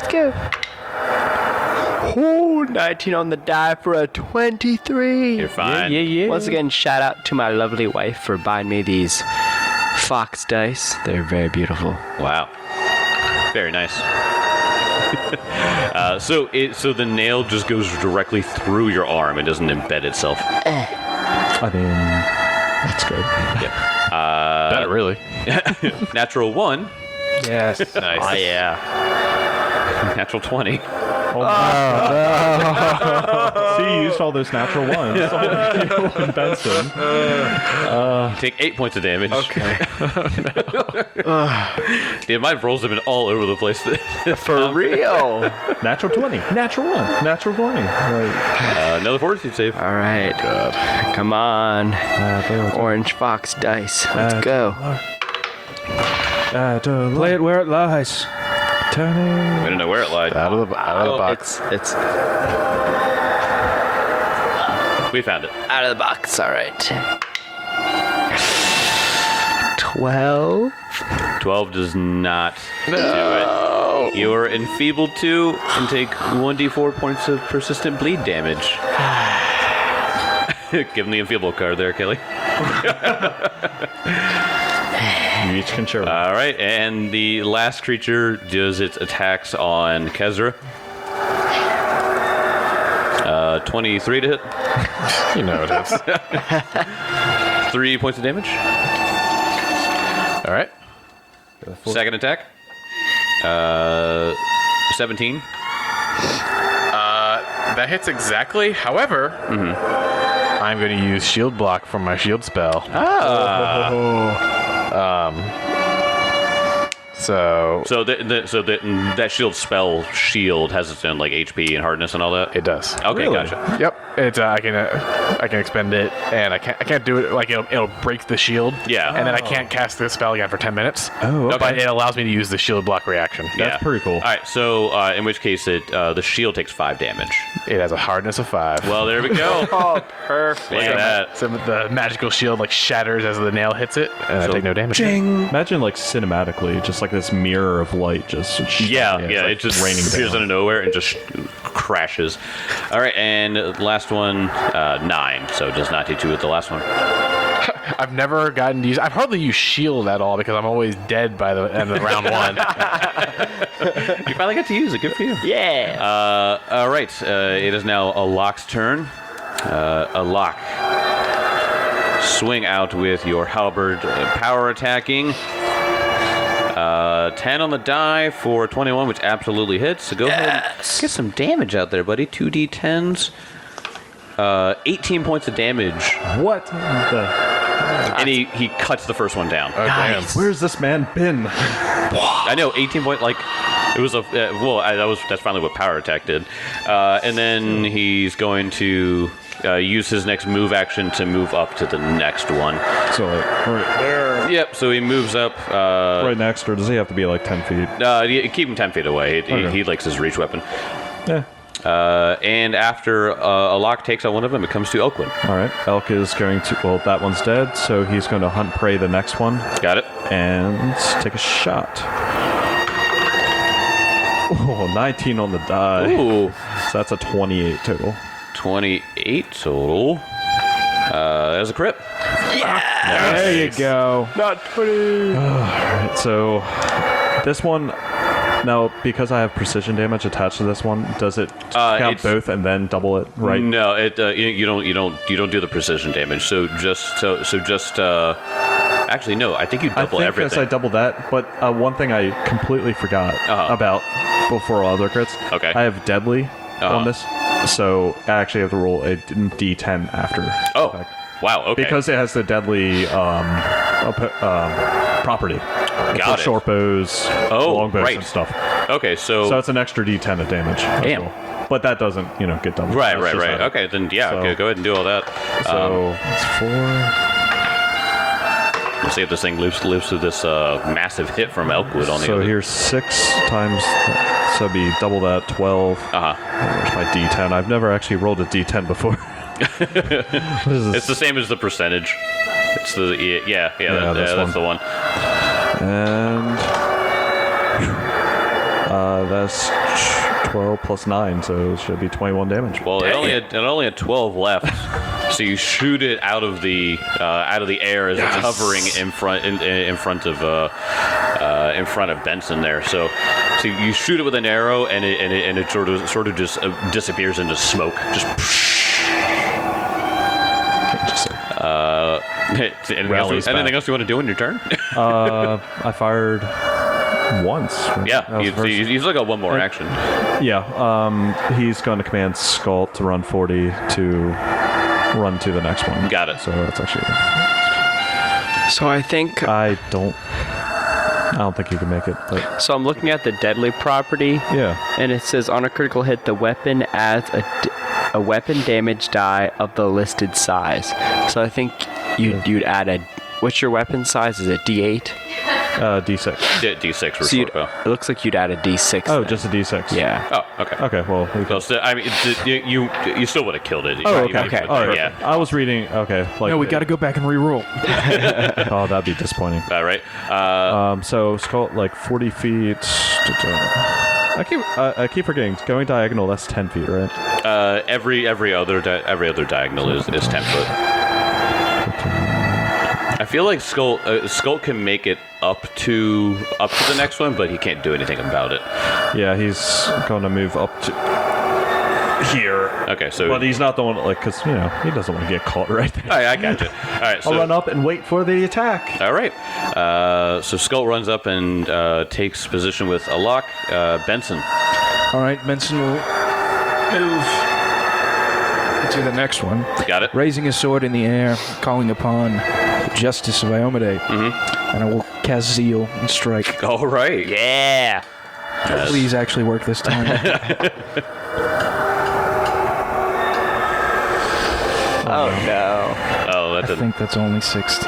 Oh, 19 on the die for a 23. You're fine. Yeah. Once again, shout out to my lovely wife for buying me these fox dice. They're very beautiful. Wow. Very nice. So the nail just goes directly through your arm. It doesn't embed itself. I mean, that's good. Yeah. Better, really. Natural 1. Yes. Nice. Oh, yeah. Natural 20. See, you used all those natural ones. You and Benson. Take 8 points of damage. Okay. Dude, my rolls have been all over the place. For real. Natural 20. Natural 1. Natural 20. Another fortitude save. All right. Come on. Orange Fox dice. Let's go. Play it where it lies. I don't know where it lied. Out of the box. It's We found it. out of the box. All right. 12. 12 does not do it. You are enfeebled 2 and take 1d4 points of persistent bleed damage. Give him the enfeebled card there, Kelly. You each can share one. All right, and the last creature does its attacks on Kezra. 23 to hit. You know it is. 3 points of damage. All right. Second attack. 17. That hits exactly. However, I'm going to use shield block from my shield spell. So That shield spell shield has its own like HP and hardness and all that. it does. Okay, gotcha. Yep. It's I can expend it, and I can't do it like it'll break the shield. Yeah. And then I can't cast this spell again for 10 minutes. Oh, okay. But it allows me to use the shield block reaction. Yeah. pretty cool. All right, so in which case the shield takes 5 damage. It has a hardness of 5. Well, there we go. Oh, perfect. Look at that. So the magical shield like shatters as the nail hits it, and I take no damage. Imagine like cinematically, just like this mirror of light just Yeah, it's yeah, like it just raining appears down. out of nowhere and just crashes. All right, and last one, 9, so it does not hit you with the last one. I've never gotten to use. I've hardly used shield at all because I'm always dead by the end of round 1. You finally got to use it. Good for you. Yeah. All right, it is now a lock's turn. A lock. Swing out with your halberd, power attacking. 10 on the die for 21, which absolutely hits. So go ahead and get some damage out there, buddy. 2d10s. 18 points of damage. What? And he cuts the first one down. Nice. Where's this man been? I know, 18 point, like, it was a, that's finally what power attack did. And then he's going to use his next move action to move up to the next one. So like right there. Yep, so he moves up. Right next, or does he have to be like 10 feet? Keep him 10 feet away. He likes his reach weapon. Yeah. And after a lock takes on one of them, it comes to Elkwin. All right. Elk is going to. Well, that one's dead, so he's going to hunt prey the next one Got it? and take a shot. Oh, 19 on the die. Ooh. So that's a 28 total. 28 total. There's a crit. There you go. Not 20. Alright, so this one now, because I have precision damage attached to this one, does it count it's- both and then double it, right? No, it you don't do the precision damage. So just actually no, I think you I double think everything. I double that, but one thing I completely forgot about before other crits. Okay. I have deadly on this, so I actually have to roll a D10 after. Oh, effect. wow. Okay. Because it has the deadly property. Got it. Short bows, long bows, right. and stuff. Okay, So it's an extra D10 of damage. Damn. Total. But that doesn't, get doubled. right. That's just how- Okay, then yeah. So- Okay, go ahead and do all that. So it's 4. Let's see if this thing lives through this massive hit from Elkwood on the So other. here's 6 times. So it'd be double that, 12. There's my D10. I've never actually rolled a D10 before. What is this? It's the same as the percentage. It's the that's that's the one. And that's 12 plus 9, so it should be 21 damage. Well, it only had 12 left. So you shoot it out of the air as it's hovering in front of Benson there. So you shoot it with an arrow, and it sort of just disappears into smoke. Just Anything else you want to do in your turn? I fired once. Yeah, That was the first. you still got one more action. Yeah, he's going to command Skull to run 40 to run to the next one. Got it. So that's actually. So I think. I don't think he can make it. But So I'm looking at the deadly property, yeah, and it says on a critical hit, the weapon adds a weapon damage die of the listed size. So I think you'd add a. What's your weapon size? Is it D8? D6. D6 for So short bow. it looks like you'd add a D6. Oh, then. just a D6. Yeah. Oh, okay. Okay. Well. Well, so, I mean, you still would have killed it. Oh, Even okay. with All that, right. Yeah. I was reading. Okay. Like, No, we got to go back and re-roll. Oh, that'd be disappointing. All right. So Skull, like 40 feet. I keep forgetting. Going diagonal, that's 10 feet, right? Every other diagonal is 10 foot. I feel like Skull can make it up to the next one, but he can't do anything about it. Yeah, he's going to move up to here. Okay, so But he's not the one, like, because, he doesn't want to get caught right there. I got you. All right, I'll run so up and wait for the attack. all right. So Skull runs up and takes position with Alok. Benson. All right, Benson will move to the next one, Got it. raising his sword in the air, calling upon the justice of Iomade. And I will cast Zeal and strike. All right. Yeah. Please actually work this time. Oh no. Oh, that I didn't. think that's only 16.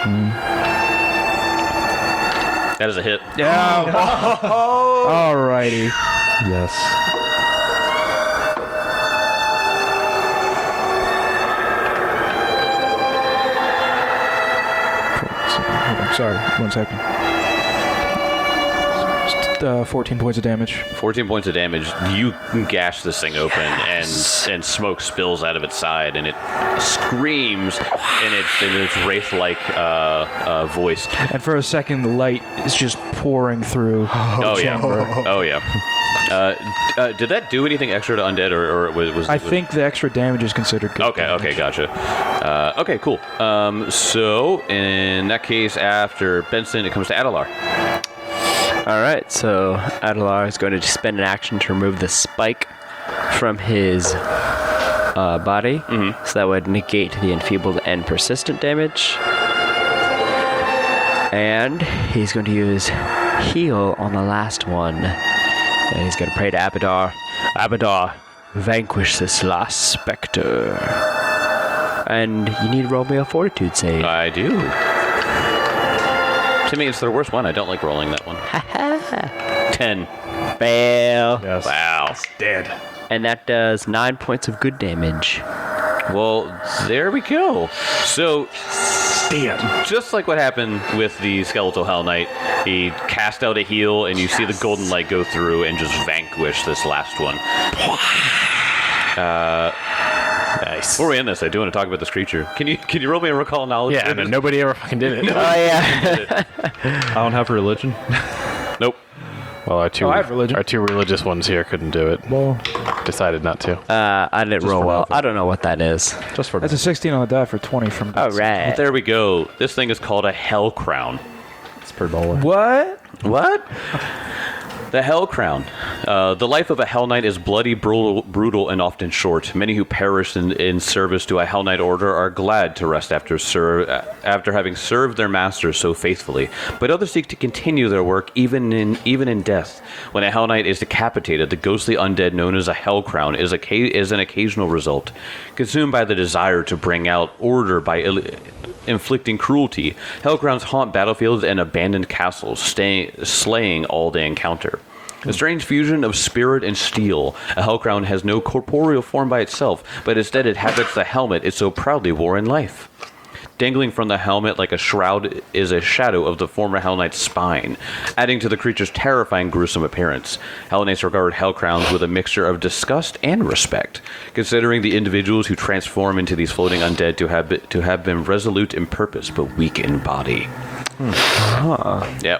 That is a hit. Yeah. Alrighty. Yes. Sorry, 1 second. 14 points of damage. 14 points of damage. You gash this thing open, and smoke spills out of its side, and it screams in its wraith-like voice. And for a second, the light is just pouring through the Oh chamber. yeah. Oh yeah. Did that do anything extra to undead, or was? I think the extra damage is considered good. Okay. Okay. Gotcha. Okay. Cool. So in that case, after Benson, it comes to Adalar. All right, so Adalar is going to spend an action to remove the spike from his body, so that would negate the enfeebled and persistent damage. And he's going to use heal on the last one. And he's going to pray to Abadar. Abadar, vanquish this last specter. And you need to roll me a fortitude save. I do. To me, it's the worst one. I don't like rolling that one. 10. Fail. Yes. Wow. Dead. And that does 9 points of good damage. Well, there we go. So, just like what happened with the Skeletal Hell Knight, he cast out a heal, and you see the golden light go through and just vanquish this last one. Nice. Before we end this, I do want to talk about this creature. Can you roll me a recall knowledge? Yeah, no, nobody ever fucking did it. Oh, yeah. I don't have religion. Nope. Well, our two I have religion. our two religious ones here couldn't do it. Well, Decided not to. I didn't roll for well. nothing. I don't know what that is. just for That's a 16 on the die for 20 from All Benson. right. There we go. This thing is called a Hell Crown. it's per dollar. What? What? The Hell Crown. The life of a Hell Knight is bloody, brutal, and often short. Many who perish in service to a Hell Knight order are glad to rest after having served their masters so faithfully. But others seek to continue their work even in death. When a Hell Knight is decapitated, the ghostly undead known as a Hell Crown is an occasional result. Consumed by the desire to bring out order by inflicting cruelty, Hellcrowns haunt battlefields and abandoned castles, slaying all they encounter. A strange fusion of spirit and steel, a Hellcrown has no corporeal form by itself, but instead it inhabits the helmet it so proudly wore in life. Dangling from the helmet like a shroud is a shadow of the former Hell Knight's spine, adding to the creature's terrifying, gruesome appearance. Hell Knights regard Hellcrowns with a mixture of disgust and respect, considering the individuals who transform into these floating undead to have been resolute in purpose but weak in body. Yep.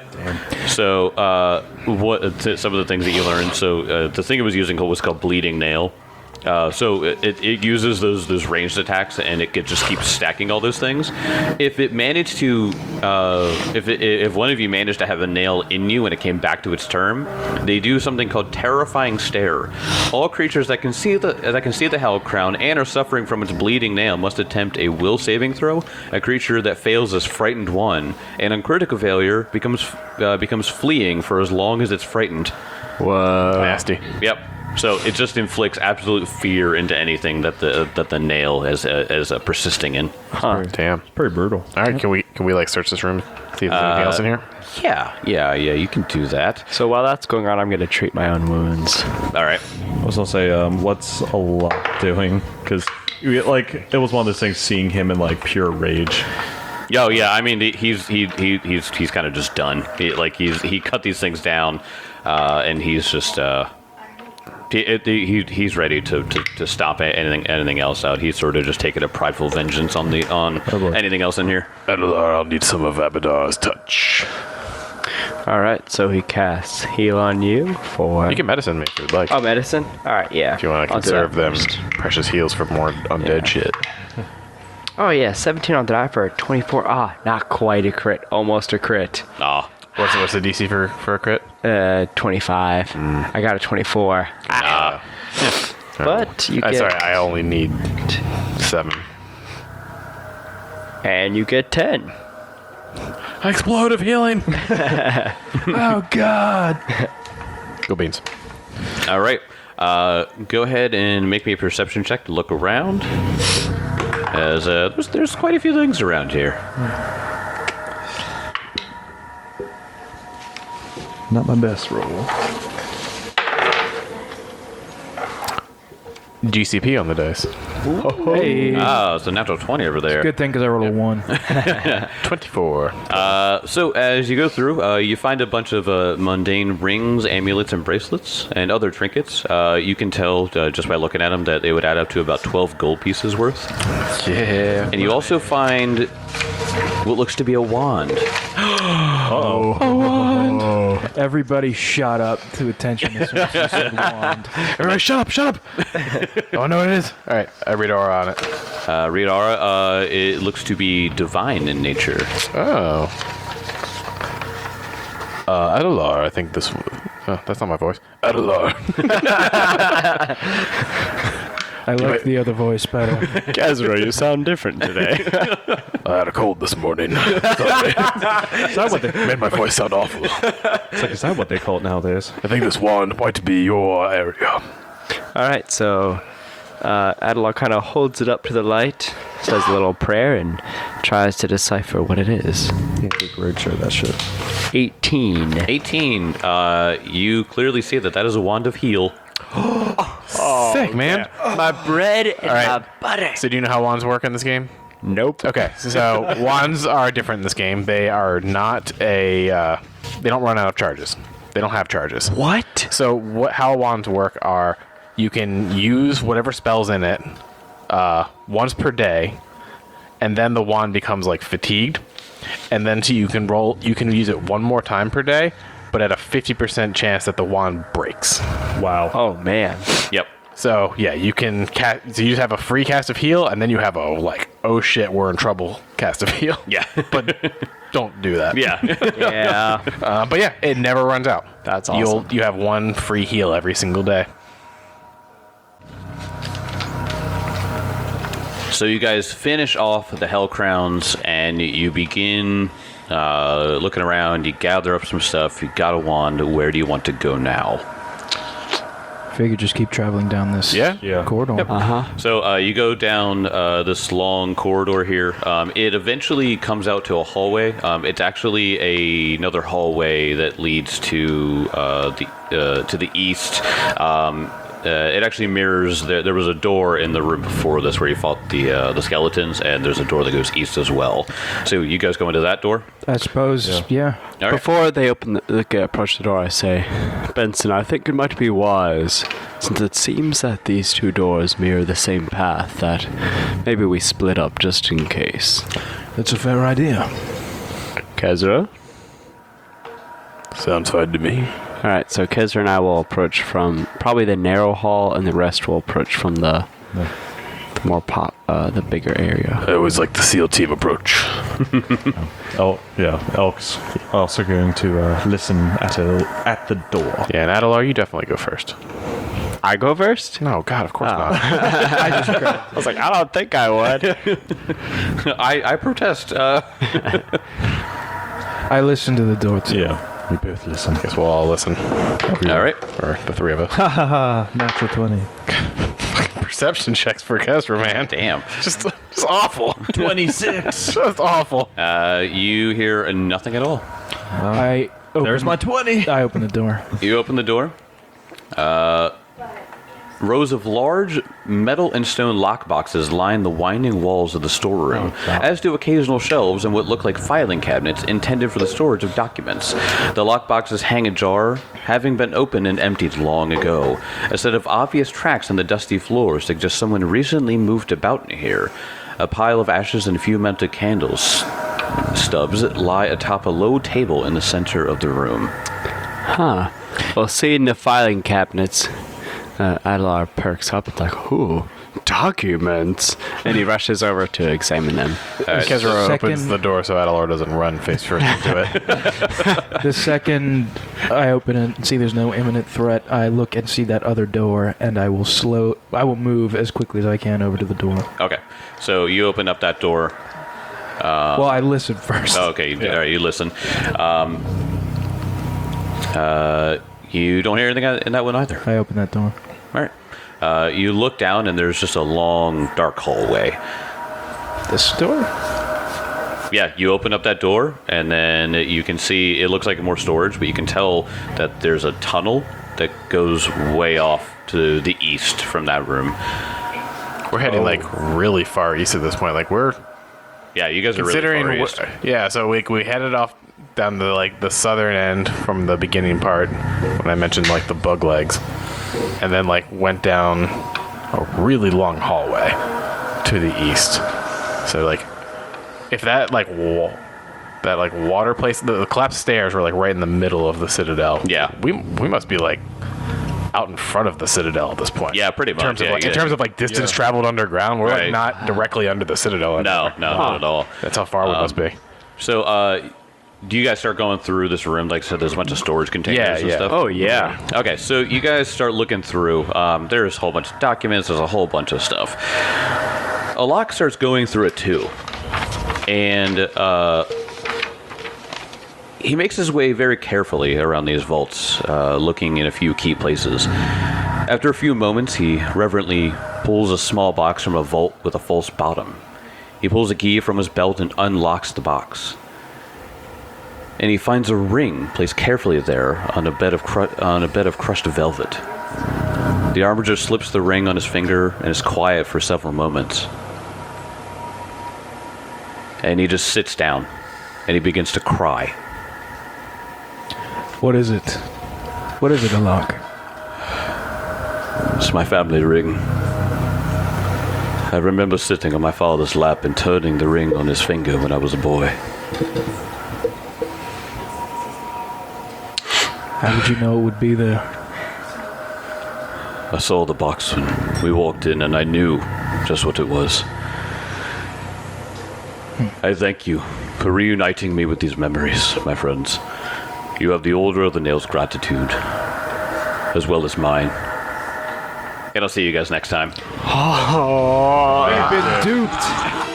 So, some of the things that you learned. So, the thing it was using was called Bleeding Nail, So it uses those ranged attacks, and it just keeps stacking all those things. If it managed to, if one of you managed to have a nail in you and it came back to its turn, they do something called Terrifying Stare. All creatures that can see the Hell Crown and are suffering from its bleeding nail must attempt a will saving throw. A creature that fails is frightened 1, and on critical failure becomes fleeing for as long as it's frightened. Whoa. Nasty. Yep. So it just inflicts absolute fear into anything that the nail is persisting in. Damn. Pretty brutal. All right, can we like search this room, see if there's anything else in here? Yeah. You can do that. So while that's going on, I'm going to treat my own wounds. All right. I was gonna say, what's a lot doing? Because like it was one of those things, seeing him in like pure rage. Oh yeah. I mean, he's kind of just done. He cut these things down, and he's just. He's ready to stop anything else out. He's sort of just taking a prideful vengeance on anything else in here. Adelar, I'll need some of Abadar's touch. All right, so he casts heal on you for. You can medicine me if you'd like. Oh, medicine. All right, yeah. If you want to I'll do conserve that them first. precious heals for more undead shit. Oh yeah, 17 on the die for a 24. Not quite a crit, almost a crit. Ah. What's the DC for a crit? 25. I got a 24. But you get. Sorry, I only need 7. And you get 10. Explosive healing. Oh, God. Go beans. All right. Go ahead and make me a perception check to look around. As there's quite a few things around here. Not my best roll. GCP on the dice. Hey. It's a natural 20 over there. Good thing because I rolled a 1. 24. So as you go through, you find a bunch of mundane rings, amulets, and bracelets, and other trinkets. You can tell just by looking at them that they would add up to about 12 gold pieces worth. Yeah. And you also find what looks to be a wand. Everybody shot up to attention as soon as you said wand. Everybody, shut up! Oh, I know what it is. All right, I read aura on it. Read aura. It looks to be divine in nature. Oh. Adelar, I think this. That's not my voice. Adelar. I like the other voice better. Kazura, you sound different today. I had a cold this morning. Sorry. Is that what they? Made my voice sound awful. It's like, is that what they call it nowadays? I think this wand might be your area. All right, so Adelar kind of holds it up to the light, says a little prayer, and tries to decipher what it is. Yeah, big road show that shit. 18. 18. You clearly see that is a wand of heal. Sick, man. My bread and right. my butter. So do you know how wands work in this game? Nope. Okay, so wands are different in this game. They are not they don't run out of charges. They don't have charges. What? So how wands work are you can use whatever spell's in it once per day, and then the wand becomes like fatigued, and then you can use it one more time per day, but at a 50% chance that the wand breaks. Wow. Oh, man. Yep. So yeah, you can so you just have a free cast of heal, and then you have a like, oh shit, we're in trouble cast of heal. Yeah. But don't do that. Yeah. Yeah. But yeah, it never runs out. That's awesome. You have one free heal every single day. So you guys finish off the Hell Crowns, and you begin looking around. You gather up some stuff. You got a wand. Where do you want to go now? Figure just keep traveling down this corridor. So you go down this long corridor here. It eventually comes out to a hallway. It's actually another hallway that leads to the east. It actually mirrors. There was a door in the room before this where you fought the skeletons, and there's a door that goes east as well. So you guys go into that door. I suppose, yeah. All right. Before they approach the door, I say, Benson, I think it might be wise, since it seems that these two doors mirror the same path, that maybe we split up just in case. That's a fair idea. Kazura? Sounds fine to me. All right, so Kezra and I will approach from probably the narrow hall, and the rest will approach from the the bigger area. I always like the SEAL team approach. Elk's also going to listen at the door. Yeah, and Adelar, you definitely go first. I go first? No, God, of course not. I was like, I don't think I would. I protest. I listen to the door too. Yeah, we both listen. Guess we'll all listen. All right. Or the three of us. Natural 20. Perception checks for Kesra, man. Damn. Just awful. 26. Just awful. You hear nothing at all. There's my 20. I open the door. You open the door. Rows of large metal and stone lockboxes line the winding walls of the storeroom, as do occasional shelves and what look like filing cabinets intended for the storage of documents. The lockboxes hang ajar, having been opened and emptied long ago. A set of obvious tracks on the dusty floor suggest someone recently moved about in here. A pile of ashes and a few melted candles stubs lie atop a low table in the center of the room. Huh. Well, seeing the filing cabinets, Adelar perks up. It's like, ooh, documents. And he rushes over to examine them. Kesra opens second- the door so Adelar doesn't run face first into it. The second I open it and see there's no imminent threat, I look and see that other door, and I will move as quickly as I can over to the door. Okay. So you open up that door. Well, I listen first. Oh, okay. All right, you listen. You don't hear anything in that one either. I open that door. All right. You look down, and there's just a long, dark hallway. This door? Yeah, you open up that door, and then you can see, it looks like more storage, but you can tell that there's a tunnel that goes way off to the east from that room. We're heading like really far east at this point. Like we're Yeah, you guys are considering. really far east. Yeah, so we headed off down the like the southern end from the beginning part when I mentioned like the bug legs, and then like went down a really long hallway to the east. So like if that like water place, the collapsed stairs were like right in the middle of the citadel. Yeah. we must be like out in front of the citadel at this point. Yeah, pretty much. In terms of Yeah, like, you in guys- terms of like distance traveled underground, we're Right. like not directly under the citadel. No, anymore. not at all. That's how far we must be. So, do you guys start going through this room? Like I said, there's a bunch of storage containers and Yeah. stuff. Oh, yeah. Okay, so you guys start looking through. There's a whole bunch of documents. There's a whole bunch of stuff. Alok starts going through it too, and he makes his way very carefully around these vaults, looking in a few key places. After a few moments, he reverently pulls a small box from a vault with a false bottom. He pulls a key from his belt and unlocks the box. And he finds a ring placed carefully there on a bed of crushed velvet. The armorer slips the ring on his finger and is quiet for several moments. And he just sits down and he begins to cry. What is it? What is it, Alok? It's my family ring. I remember sitting on my father's lap and turning the ring on his finger when I was a boy. How did you know it would be there? I saw the box when we walked in, and I knew just what it was. I thank you for reuniting me with these memories, my friends. You have the Order of the Nail's gratitude, as well as mine. And I'll see you guys next time. We've been duped.